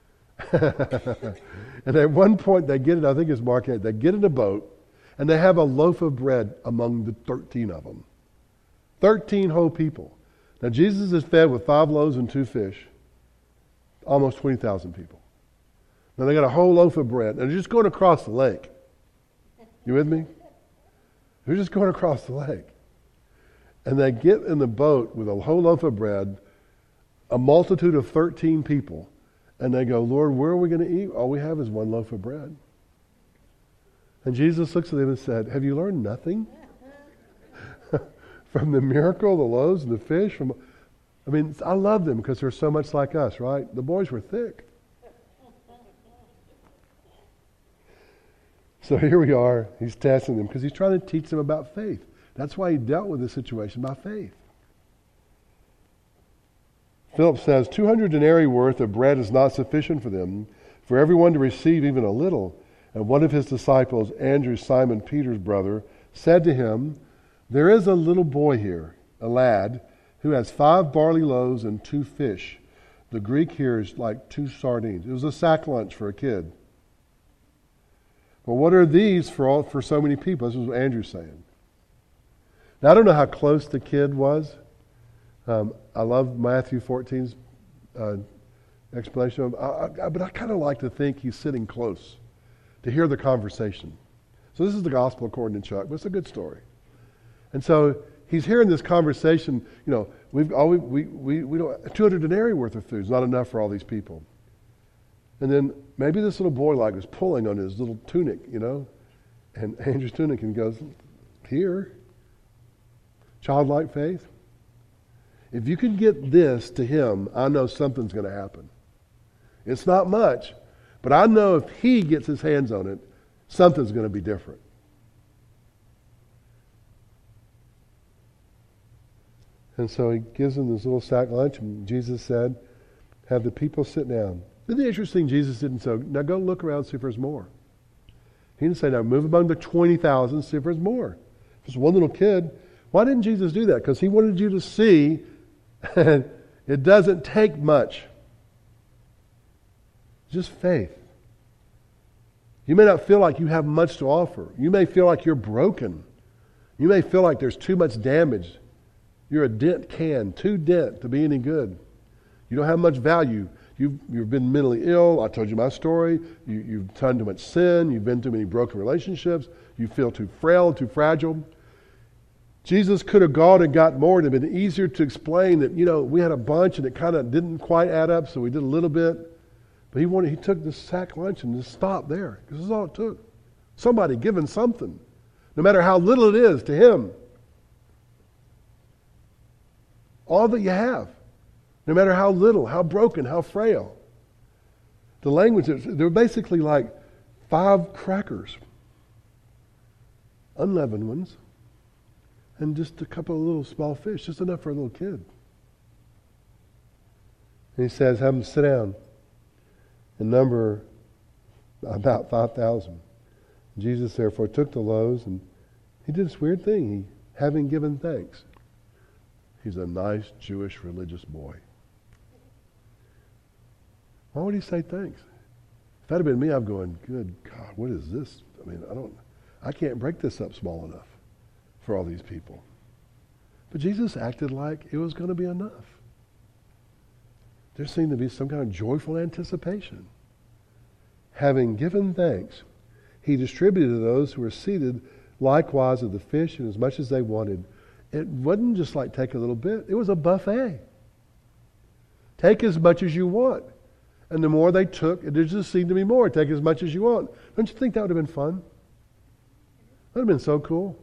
And at one point they get it, I think it's Mark eight, they get in a boat, and they have a loaf of bread among the thirteen of them. thirteen whole people. Now Jesus is fed with five loaves and two fish. Almost twenty thousand people. Now they got a whole loaf of bread, and they're just going across the lake. You with me? They're just going across the lake. And they get in the boat with a whole loaf of bread, a multitude of thirteen people, and they go, Lord, where are we going to eat? All we have is one loaf of bread. And Jesus looks at them and said, have you learned nothing? From the miracle, the loaves and the fish? From, I mean, I love them because they're so much like us, right? The boys were thick. So here we are. He's testing them because he's trying to teach them about faith. That's why he dealt with this situation by faith. Philip says, two hundred denarii worth of bread is not sufficient for them, for everyone to receive even a little. And one of his disciples, Andrew, Simon Peter's brother, said to him, there is a little boy here, a lad, who has five barley loaves and two fish. The Greek here is like two sardines. It was a sack lunch for a kid. But what are these for all, for so many people? This is what Andrew's saying. Now, I don't know how close the kid was. Um, I love Matthew fourteen's uh, explanation of I, I, but I kind of like to think he's sitting close to hear the conversation. So this is the gospel according to Chuck, but it's a good story. And so he's hearing this conversation. You know, we've all we we we, we don't two hundred denarii worth of food is not enough for all these people. And then maybe this little boy like was pulling on his little tunic, you know, and Andrew's tunic, and goes, here, childlike faith. If you can get this to him, I know something's going to happen. It's not much, but I know if he gets his hands on it, something's going to be different. And so he gives them this little sack lunch, and Jesus said, have the people sit down. Isn't it interesting Jesus didn't say, now go look around and see if there's more. He didn't say, now move among the twenty thousand, see if there's more. If it's one little kid, why didn't Jesus do that? Because he wanted you to see it doesn't take much. Just faith. You may not feel like you have much to offer. You may feel like you're broken. You may feel like there's too much damage. You're a dent can, too dent to be any good. You don't have much value. You've, you've been mentally ill. I told you my story. You, you've done too much sin. You've been too many broken relationships. You feel too frail, too fragile. Jesus could have gone and got more. It would have been easier to explain that, you know, we had a bunch and it kind of didn't quite add up, so we did a little bit. But he wanted, he took this sack lunch and just stopped there, because this is all it took. Somebody giving something, no matter how little it is to him. All that you have, no matter how little, how broken, how frail. The language, they're basically like five crackers, unleavened ones, and just a couple of little small fish, just enough for a little kid. And he says, have them sit down and number about five thousand. Jesus therefore took the loaves and He did this weird thing. He, having given thanks. He's a nice Jewish religious boy. Why would he say thanks? If that had been me, I'm going, good God, what is this? I mean, I don't, I can't break this up small enough for all these people. But Jesus acted like it was going to be enough. There seemed to be some kind of joyful anticipation. Having given thanks, he distributed to those who were seated likewise of the fish and as much as they wanted. It wasn't just like take a little bit. It was a buffet. Take as much as you want. And the more they took, it just seemed to be more. Take as much as you want. Don't you think that would have been fun? That would have been so cool.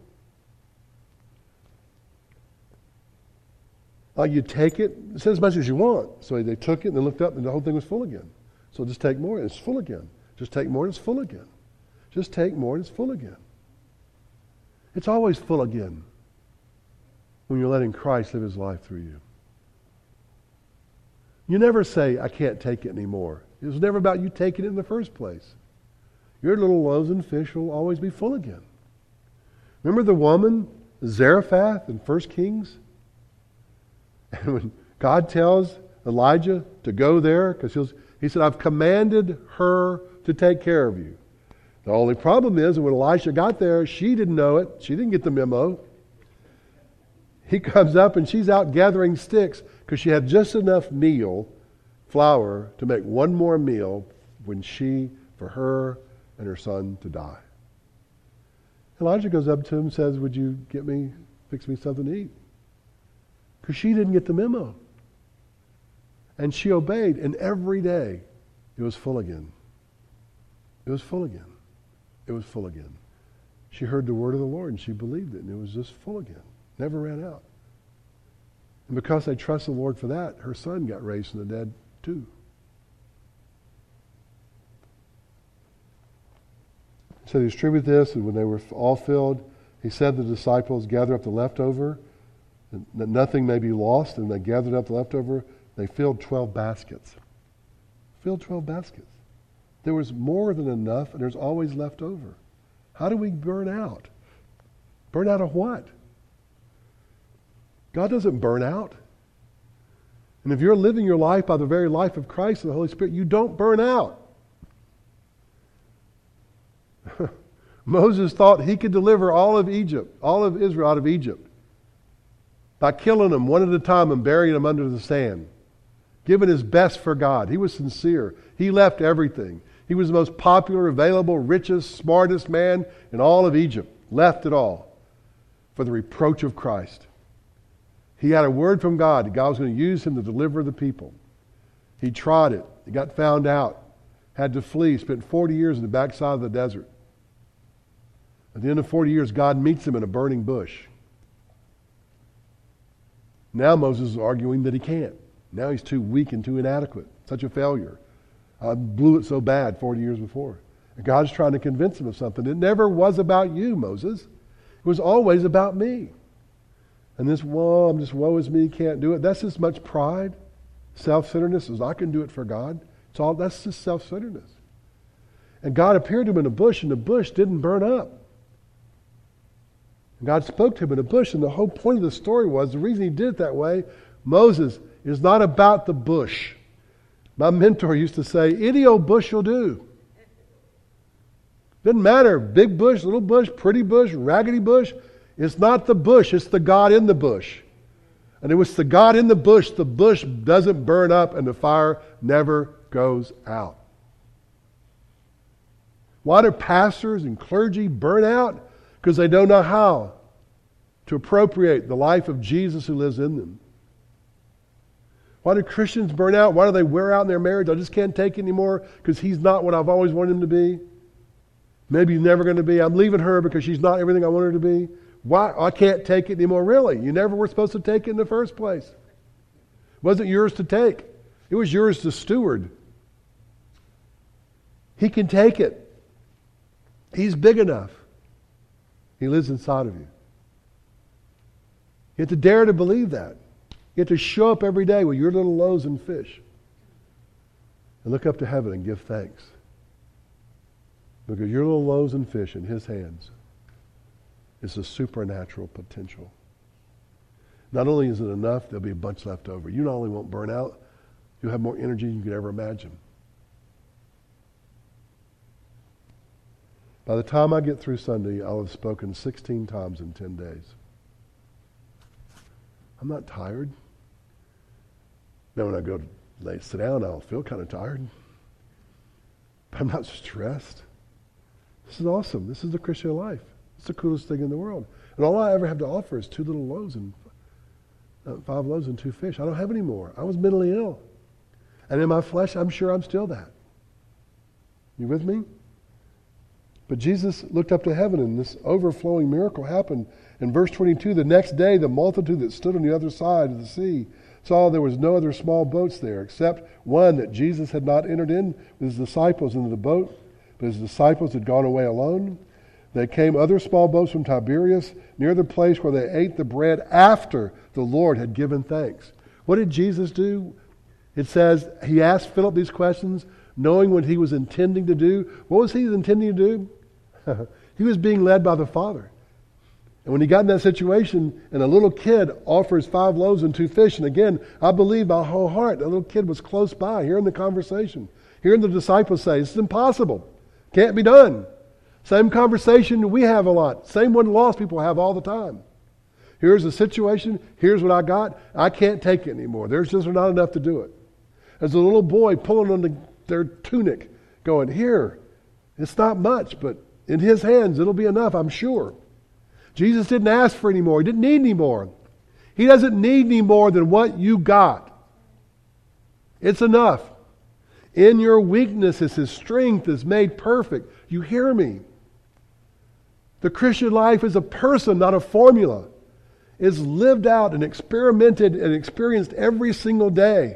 Like you take it, it says as much as you want. So they took it and they looked up and the whole thing was full again. So just take more and it's full again. Just take more and it's full again. Just take more and it's full again. It's always full again when you're letting Christ live his life through you. You never say, I can't take it anymore. It was never about you taking it in the first place. Your little loaves and fish will always be full again. Remember the woman, Zarephath in First Kings? And when God tells Elijah to go there, because he said, I've commanded her to take care of you. The only problem is, when Elisha got there, she didn't know it. She didn't get the memo. He comes up and she's out gathering sticks because she had just enough meal, flour, to make one more meal when she, for her and her son to die. Elijah goes up to him and says, would you get me, fix me something to eat? Because she didn't get the memo. And she obeyed, and every day it was full again. It was full again. It was full again. She heard the word of the Lord and she believed it, and it was just full again. Never ran out. And because they trusted the Lord for that, her son got raised from the dead too. So he distributed this, and when they were all filled, he said to the disciples, gather up the leftover, that nothing may be lost. And they gathered up the leftover. They filled twelve baskets. Filled twelve baskets. There was more than enough, and there's always left over. How do we burn out? Burn out of what? God doesn't burn out. And if you're living your life by the very life of Christ and the Holy Spirit, you don't burn out. Moses thought he could deliver all of Egypt, all of Israel out of Egypt, by killing them one at a time and burying them under the sand. Giving his best for God. He was sincere. He left everything. He was the most popular, available, richest, smartest man in all of Egypt. Left it all for the reproach of Christ. He had a word from God. God was going to use him to deliver the people. He tried it. He got found out. Had to flee. Spent forty years in the backside of the desert. At the end of forty years, God meets him in a burning bush. Now Moses is arguing that he can't. Now he's too weak and too inadequate. Such a failure. I blew it so bad forty years before. And God's trying to convince him of something. It never was about you, Moses. It was always about me. And this, woe, I'm just, woe is me, can't do it. That's as much pride, self-centeredness as I can do it for God. It's all, that's just self-centeredness. And God appeared to him in a bush, and the bush didn't burn up. And God spoke to him in a bush, and the whole point of the story was, the reason he did it that way, Moses, is not about the bush. My mentor used to say, any old bush will do. Doesn't matter, big bush, little bush, pretty bush, raggedy bush. It's not the bush, it's the God in the bush. And it was the God in the bush, the bush doesn't burn up and the fire never goes out. Why do pastors and clergy burn out? Because they don't know how to appropriate the life of Jesus who lives in them. Why do Christians burn out? Why do they wear out in their marriage? I just can't take it anymore because he's not what I've always wanted him to be. Maybe he's never going to be. I'm leaving her because she's not everything I want her to be. Why? I can't take it anymore. Really? You never were supposed to take it in the first place. It wasn't yours to take. It was yours to steward. He can take it. He's big enough. He lives inside of you. You have to dare to believe that. You have to show up every day with your little loaves and fish and look up to heaven and give thanks. Because your little loaves and fish in his hands It's a supernatural potential. Not only is it enough, there'll be a bunch left over. You not only won't burn out, you'll have more energy than you could ever imagine. By the time I get through Sunday, I'll have spoken sixteen times in ten days. I'm not tired. Now when I go to lay sit down, I'll feel kind of tired. But I'm not stressed. This is awesome. This is the Christian life. It's the coolest thing in the world. And all I ever have to offer is two little loaves and uh, five loaves and two fish. I don't have any more. I was mentally ill. And in my flesh, I'm sure I'm still that. You with me? But Jesus looked up to heaven and this overflowing miracle happened. In verse twenty-two, the next day, the multitude that stood on the other side of the sea saw there was no other small boats there except one that Jesus had not entered in with his disciples into the boat, but his disciples had gone away alone. There came other small boats from Tiberias near the place where they ate the bread after the Lord had given thanks. What did Jesus do? It says he asked Philip these questions knowing what he was intending to do. What was he intending to do? He was being led by the Father. And when he got in that situation and a little kid offers five loaves and two fish, and again, I believe my whole heart, the little kid was close by, hearing the conversation, hearing the disciples say, this is impossible. Can't be done. Same conversation we have a lot. Same one lost people have all the time. Here's the situation. Here's what I got. I can't take it anymore. There's just not enough to do it. There's a little boy pulling on the, their tunic going, here, it's not much, but in his hands it'll be enough, I'm sure. Jesus didn't ask for any more. He didn't need any more. He doesn't need any more than what you got. It's enough. In your weaknesses, his strength is made perfect. You hear me? The Christian life is a person, not a formula. It's lived out and experimented and experienced every single day.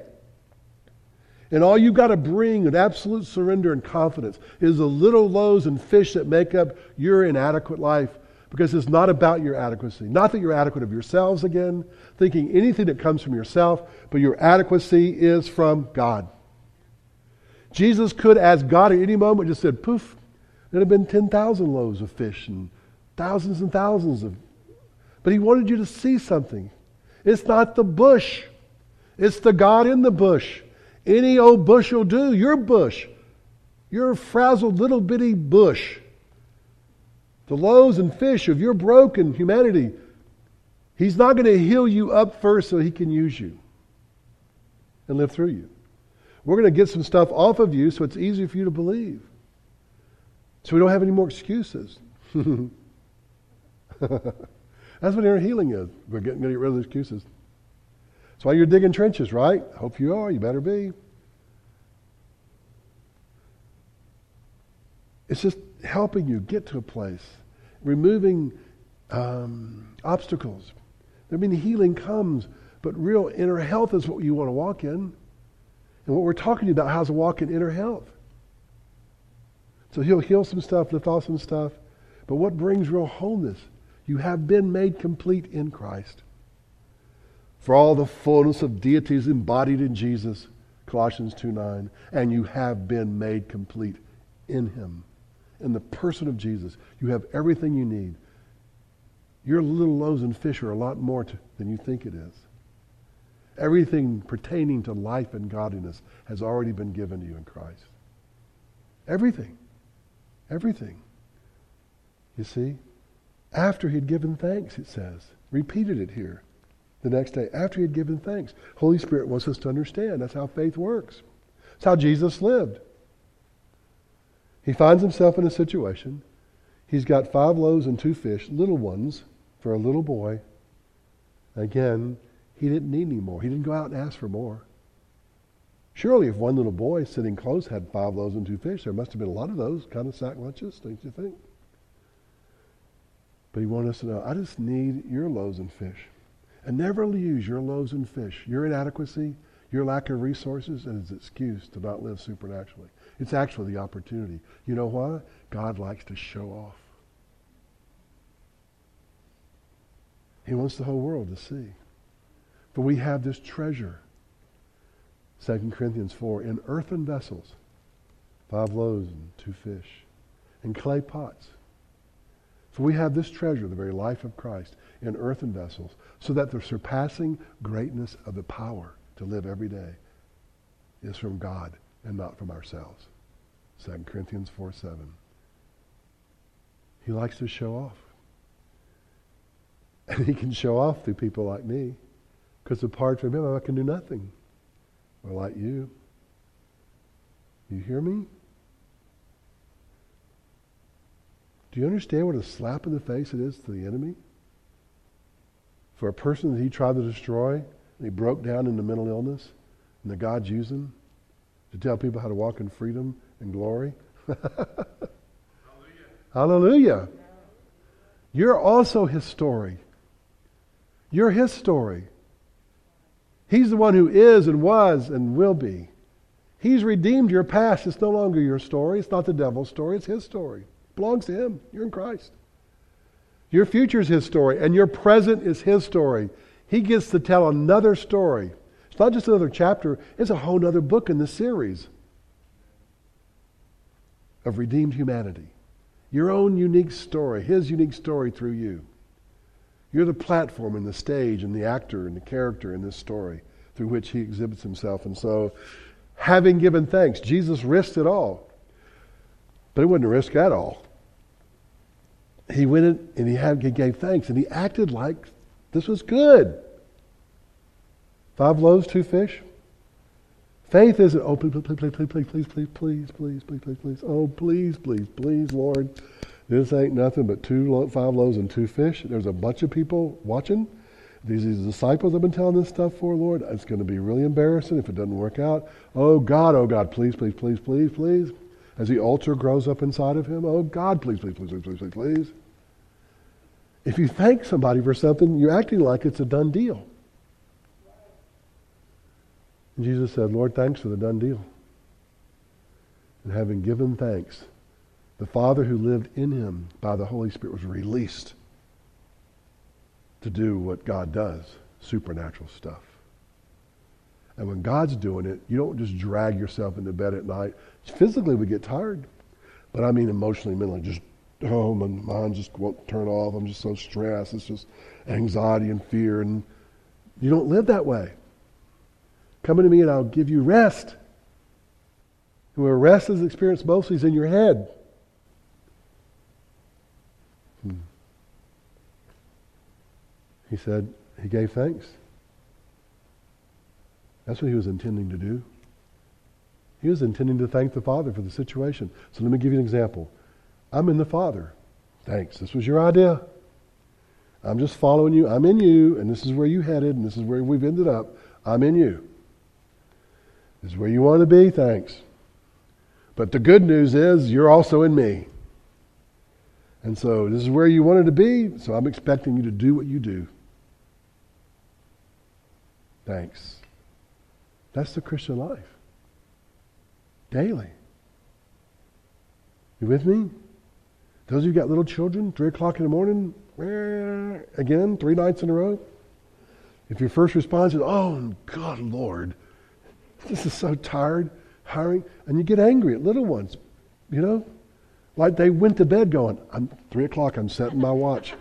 And all you've got to bring with absolute surrender and confidence is the little loaves and fish that make up your inadequate life. Because it's not about your adequacy. Not that you're adequate of yourselves again, thinking anything that comes from yourself, but your adequacy is from God. Jesus could, as God at any moment, just said, poof, there'd have been ten thousand loaves of fish and thousands and thousands of... But he wanted you to see something. It's not the bush. It's the God in the bush. Any old bush will do. Your bush. Your frazzled little bitty bush. The loaves and fish of your broken humanity. He's not going to heal you up first so he can use you and live through you. We're going to get some stuff off of you so it's easier for you to believe. So we don't have any more excuses. That's what inner healing is. We're getting to get rid of the excuses. That's why you're digging trenches, right? Hope you are. You better be. It's just helping you get to a place, removing um, obstacles. I mean, healing comes, but real inner health is what you want to walk in. And what we're talking about, how to walk in inner health. So he'll heal some stuff, lift off some stuff. But what brings real wholeness? You have been made complete in Christ. For all the fullness of deity is embodied in Jesus, Colossians two nine. And you have been made complete in him. In the person of Jesus, you have everything you need. Your little loaves and fish are a lot more to, than you think it is. Everything pertaining to life and godliness has already been given to you in Christ. Everything. Everything. You see? After he'd given thanks, it says. Repeated it here. The next day, after he had given thanks. Holy Spirit wants us to understand. That's how faith works. That's how Jesus lived. He finds himself in a situation. He's got five loaves and two fish, little ones, for a little boy. Again, he didn't need any more. He didn't go out and ask for more. Surely if one little boy sitting close had five loaves and two fish, there must have been a lot of those kind of sack lunches, don't you think? But he wanted us to know, I just need your loaves and fish. And never use your loaves and fish, your inadequacy, your lack of resources, as an excuse to not live supernaturally. It's actually the opportunity. You know why? God likes to show off. He wants the whole world to see. For we have this treasure, Second Corinthians four, in earthen vessels, five loaves and two fish, in clay pots, For we have this treasure, the very life of Christ, in earthen vessels, so that the surpassing greatness of the power to live every day is from God and not from ourselves. Second Corinthians four seven. He likes to show off. And he can show off through people like me, because apart from him, I can do nothing. Or like you. You hear me? Do you understand what a slap in the face it is to the enemy? For a person that he tried to destroy, and he broke down into mental illness, and that God's using to tell people how to walk in freedom and glory. Hallelujah. Hallelujah. You're also his story. You're his story. He's the one who is and was and will be. He's redeemed your past. It's no longer your story. It's not the devil's story. It's his story. It belongs to him. You're in Christ. Your future is his story, and your present is his story. He gets to tell another story. It's not just another chapter. It's a whole other book in the series of redeemed humanity. Your own unique story, his unique story through you. You're the platform and the stage and the actor and the character in this story through which he exhibits himself. And so, having given thanks, Jesus risked it all. But it wasn't a risk at all. He went in and he, had, he gave thanks, and he acted like this was good. Five loaves, two fish. Faith isn't, oh, please, please, please, please, please, please, please, please, please, please, please, please. Oh, please, please, please, Lord. This ain't nothing but two, lo- five loaves and two fish. There's a bunch of people watching. These, these disciples I've been telling this stuff for, Lord. It's going to be really embarrassing if it doesn't work out. Oh, God, oh, God, please, please, please, please, please. As the altar grows up inside of him, oh, God, please, please, please, please, please, please, please. If you thank somebody for something, you're acting like it's a done deal. And Jesus said, Lord, thanks for the done deal. And having given thanks, the Father who lived in him by the Holy Spirit was released to do what God does, supernatural stuff. And when God's doing it, you don't just drag yourself into bed at night. Physically, we get tired. But I mean emotionally, mentally, just, oh, my mind just won't turn off. I'm just so stressed. It's just anxiety and fear. And you don't live that way. Come to me and I'll give you rest. And where rest is experienced mostly is in your head. Hmm. He said, he gave thanks. That's what he was intending to do. He was intending to thank the Father for the situation. So let me give you an example. I'm in the Father. Thanks. This was your idea. I'm just following you. I'm in you, and this is where you headed, and this is where we've ended up. I'm in you. This is where you want to be. Thanks. But the good news is you're also in me. And so this is where you wanted to be, so I'm expecting you to do what you do. Thanks. That's the Christian life. Daily. You with me? Those of you who got little children, three o'clock in the morning, again, three nights in a row. If your first response is, oh, God, Lord, this is so tired, hiring, and you get angry at little ones, you know? Like they went to bed going, I'm three o'clock, I'm setting my watch.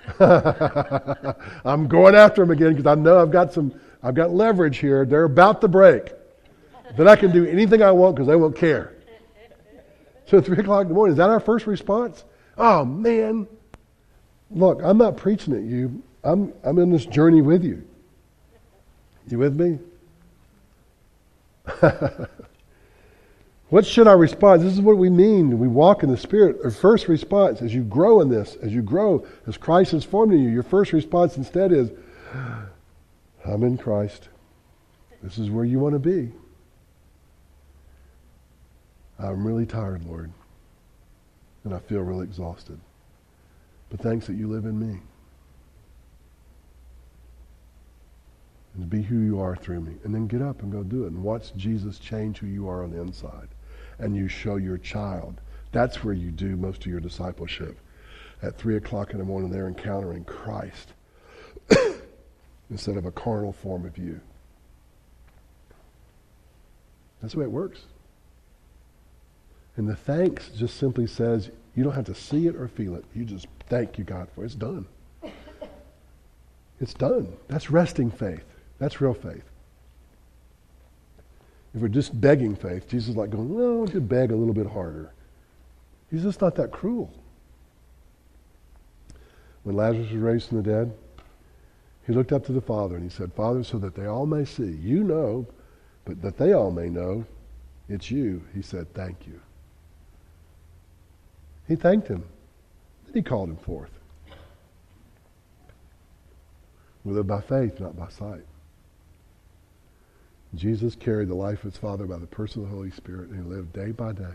I'm going after them again because I know I've got some, I've got leverage here. They're about to break. Then I can do anything I want because they won't care. So at three o'clock in the morning, is that our first response? Oh man, look, I'm not preaching at you. I'm I'm in this journey with you. You with me? What should our response? This is what we mean when we walk in the Spirit. Our first response, as you grow in this, as you grow, as Christ has formed in you, your first response instead is, I'm in Christ. This is where you want to be. I'm really tired, Lord. And I feel really exhausted. But thanks that you live in me. And be who you are through me. And then get up and go do it. And watch Jesus change who you are on the inside. And you show your child. That's where you do most of your discipleship. At three o'clock in the morning, they're encountering Christ. Instead of a carnal form of you. That's the way it works. And the thanks just simply says, You don't have to see it or feel it. You just thank you, God, for it. It's done. It's done. That's resting faith. That's real faith. If we're just begging faith, Jesus is like going, well, we could beg a little bit harder. He's just not that cruel. When Lazarus was raised from the dead, he looked up to the Father and he said, Father, so that they all may see, you know, but that they all may know, it's you. He said, thank you. He thanked him. Then he called him forth. We live by faith, not by sight. Jesus carried the life of his Father by the person of the Holy Spirit, and he lived day by day.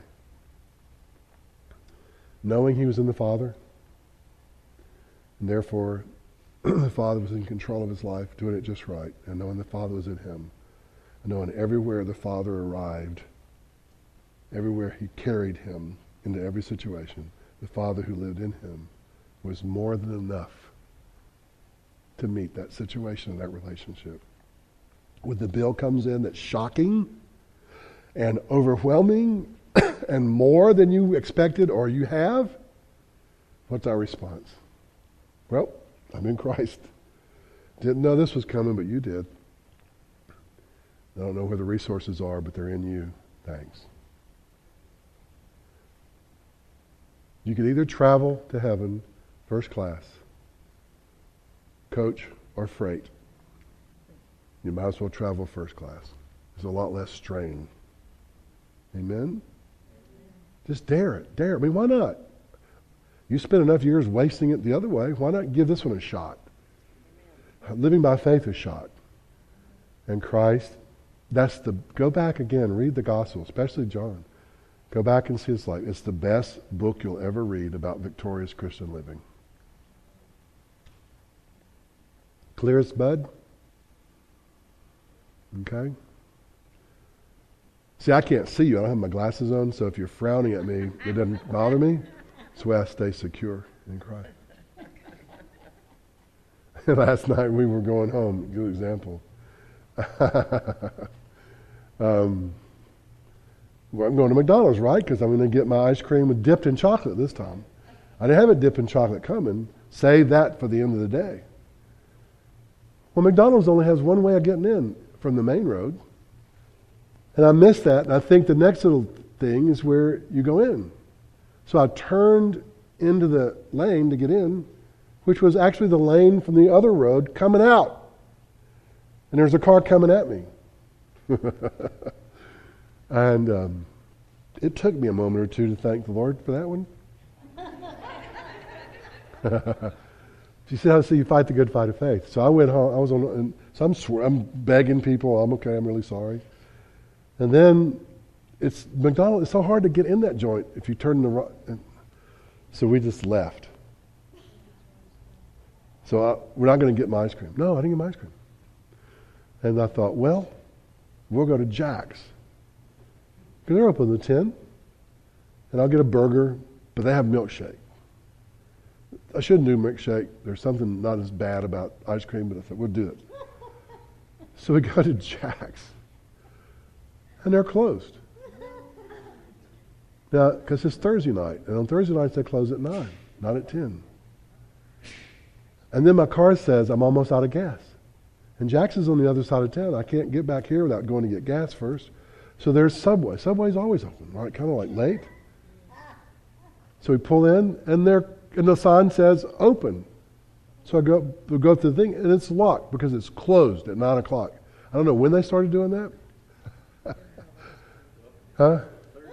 Knowing he was in the Father, and therefore the Father was in control of his life, doing it just right, and knowing the Father was in him, and knowing everywhere the Father arrived, everywhere he carried him into every situation, the Father who lived in him was more than enough to meet that situation and that relationship. When the bill comes in that's shocking and overwhelming and more than you expected or you have, what's our response? Well, I'm in Christ. Didn't know this was coming, but you did. I don't know where the resources are, but they're in you. Thanks. You can either travel to heaven first class, coach, or freight. You might as well travel first class. There's a lot less strain. Amen? Just dare it. Dare it. I mean, why not? You spend enough years wasting it the other way. Why not give this one a shot? Living by faith is shot. And Christ, that's the, go back again, read the gospel, especially John. Go back and see his life. It's the best book you'll ever read about victorious Christian living. Clear as mud? Okay? See, I can't see you. I don't have my glasses on, so if you're frowning at me, it doesn't bother me. That's why I stay secure in Christ. Last night we were going home. Good example. um, well, I'm going to McDonald's, right? Because I'm going to get my ice cream with dipped in chocolate this time. I didn't have it dipped in chocolate coming. Save that for the end of the day. Well, McDonald's only has one way of getting in from the main road. And I missed that, and I think the next little thing is where you go in. So I turned into the lane to get in, which was actually the lane from the other road coming out. And there's a car coming at me. and um, it took me a moment or two to thank the Lord for that one. You see how so you fight the good fight of faith. So I went home. I was on, and so I'm swear, I'm begging people. I'm okay. I'm really sorry. And then it's McDonald's. It's so hard to get in that joint if you turn the right. So we just left. So I, we're not going to get my ice cream. No, I didn't get my ice cream. And I thought, well, we'll go to Jack's. Because they're open at ten. And I'll get a burger, but they have milkshake. I shouldn't do milkshake. There's something not as bad about ice cream, but I thought, we'll do it. So we go to Jack's. And they're closed. Now, because it's Thursday night. And on Thursday nights, they close at nine, not at ten. And then my car says I'm almost out of gas. And Jack's is on the other side of town. I can't get back here without going to get gas first. So there's Subway. Subway's always open, right? Kind of like late. So we pull in, and they're and the sign says open. So I go we go to the thing, and it's locked because it's closed at nine o'clock. I don't know when they started doing that. Huh?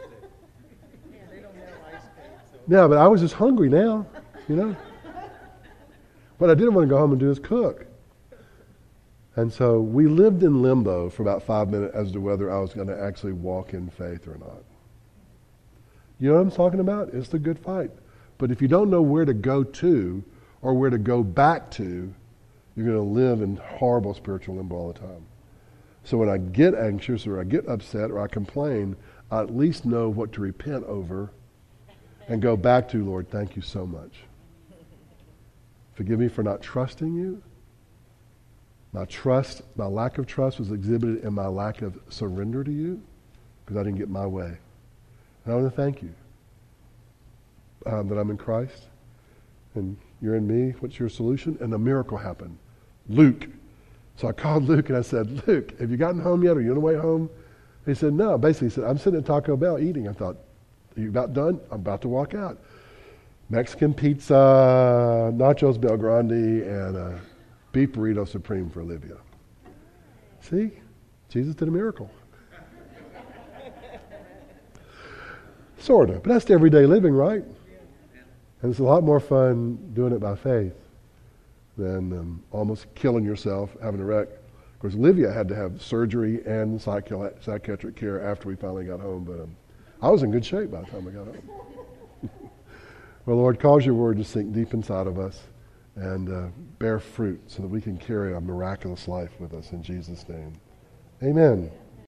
Yeah, but I was just hungry now, you know. What I didn't want to go home and do is cook. And so we lived in limbo for about five minutes as to whether I was going to actually walk in faith or not. You know what I'm talking about? It's the good fight. But if you don't know where to go to or where to go back to, you're going to live in horrible spiritual limbo all the time. So when I get anxious or I get upset or I complain, I at least know what to repent over and go back to, Lord, thank you so much. Forgive me for not trusting you. My trust, my lack of trust was exhibited in my lack of surrender to you because I didn't get my way. And I want to thank you. um, that I'm in Christ, and you're in me. What's your solution? And a miracle happened. Luke. So I called Luke and I said, Luke, have you gotten home yet? Are you on the way home? He said, no. Basically, he said, I'm sitting at Taco Bell eating. I thought, are you about done? I'm about to walk out. Mexican pizza, nachos Bel Grande, and a beef burrito supreme for Olivia. See? Jesus did a miracle. Sort of. But that's the everyday living, right? And it's a lot more fun doing it by faith than um, almost killing yourself, having a wreck. Of course, Olivia had to have surgery and psychi- psychiatric care after we finally got home, but um, I was in good shape by the time I got home. Well, Lord, cause your word to sink deep inside of us and uh, bear fruit so that we can carry a miraculous life with us in Jesus' name. Amen.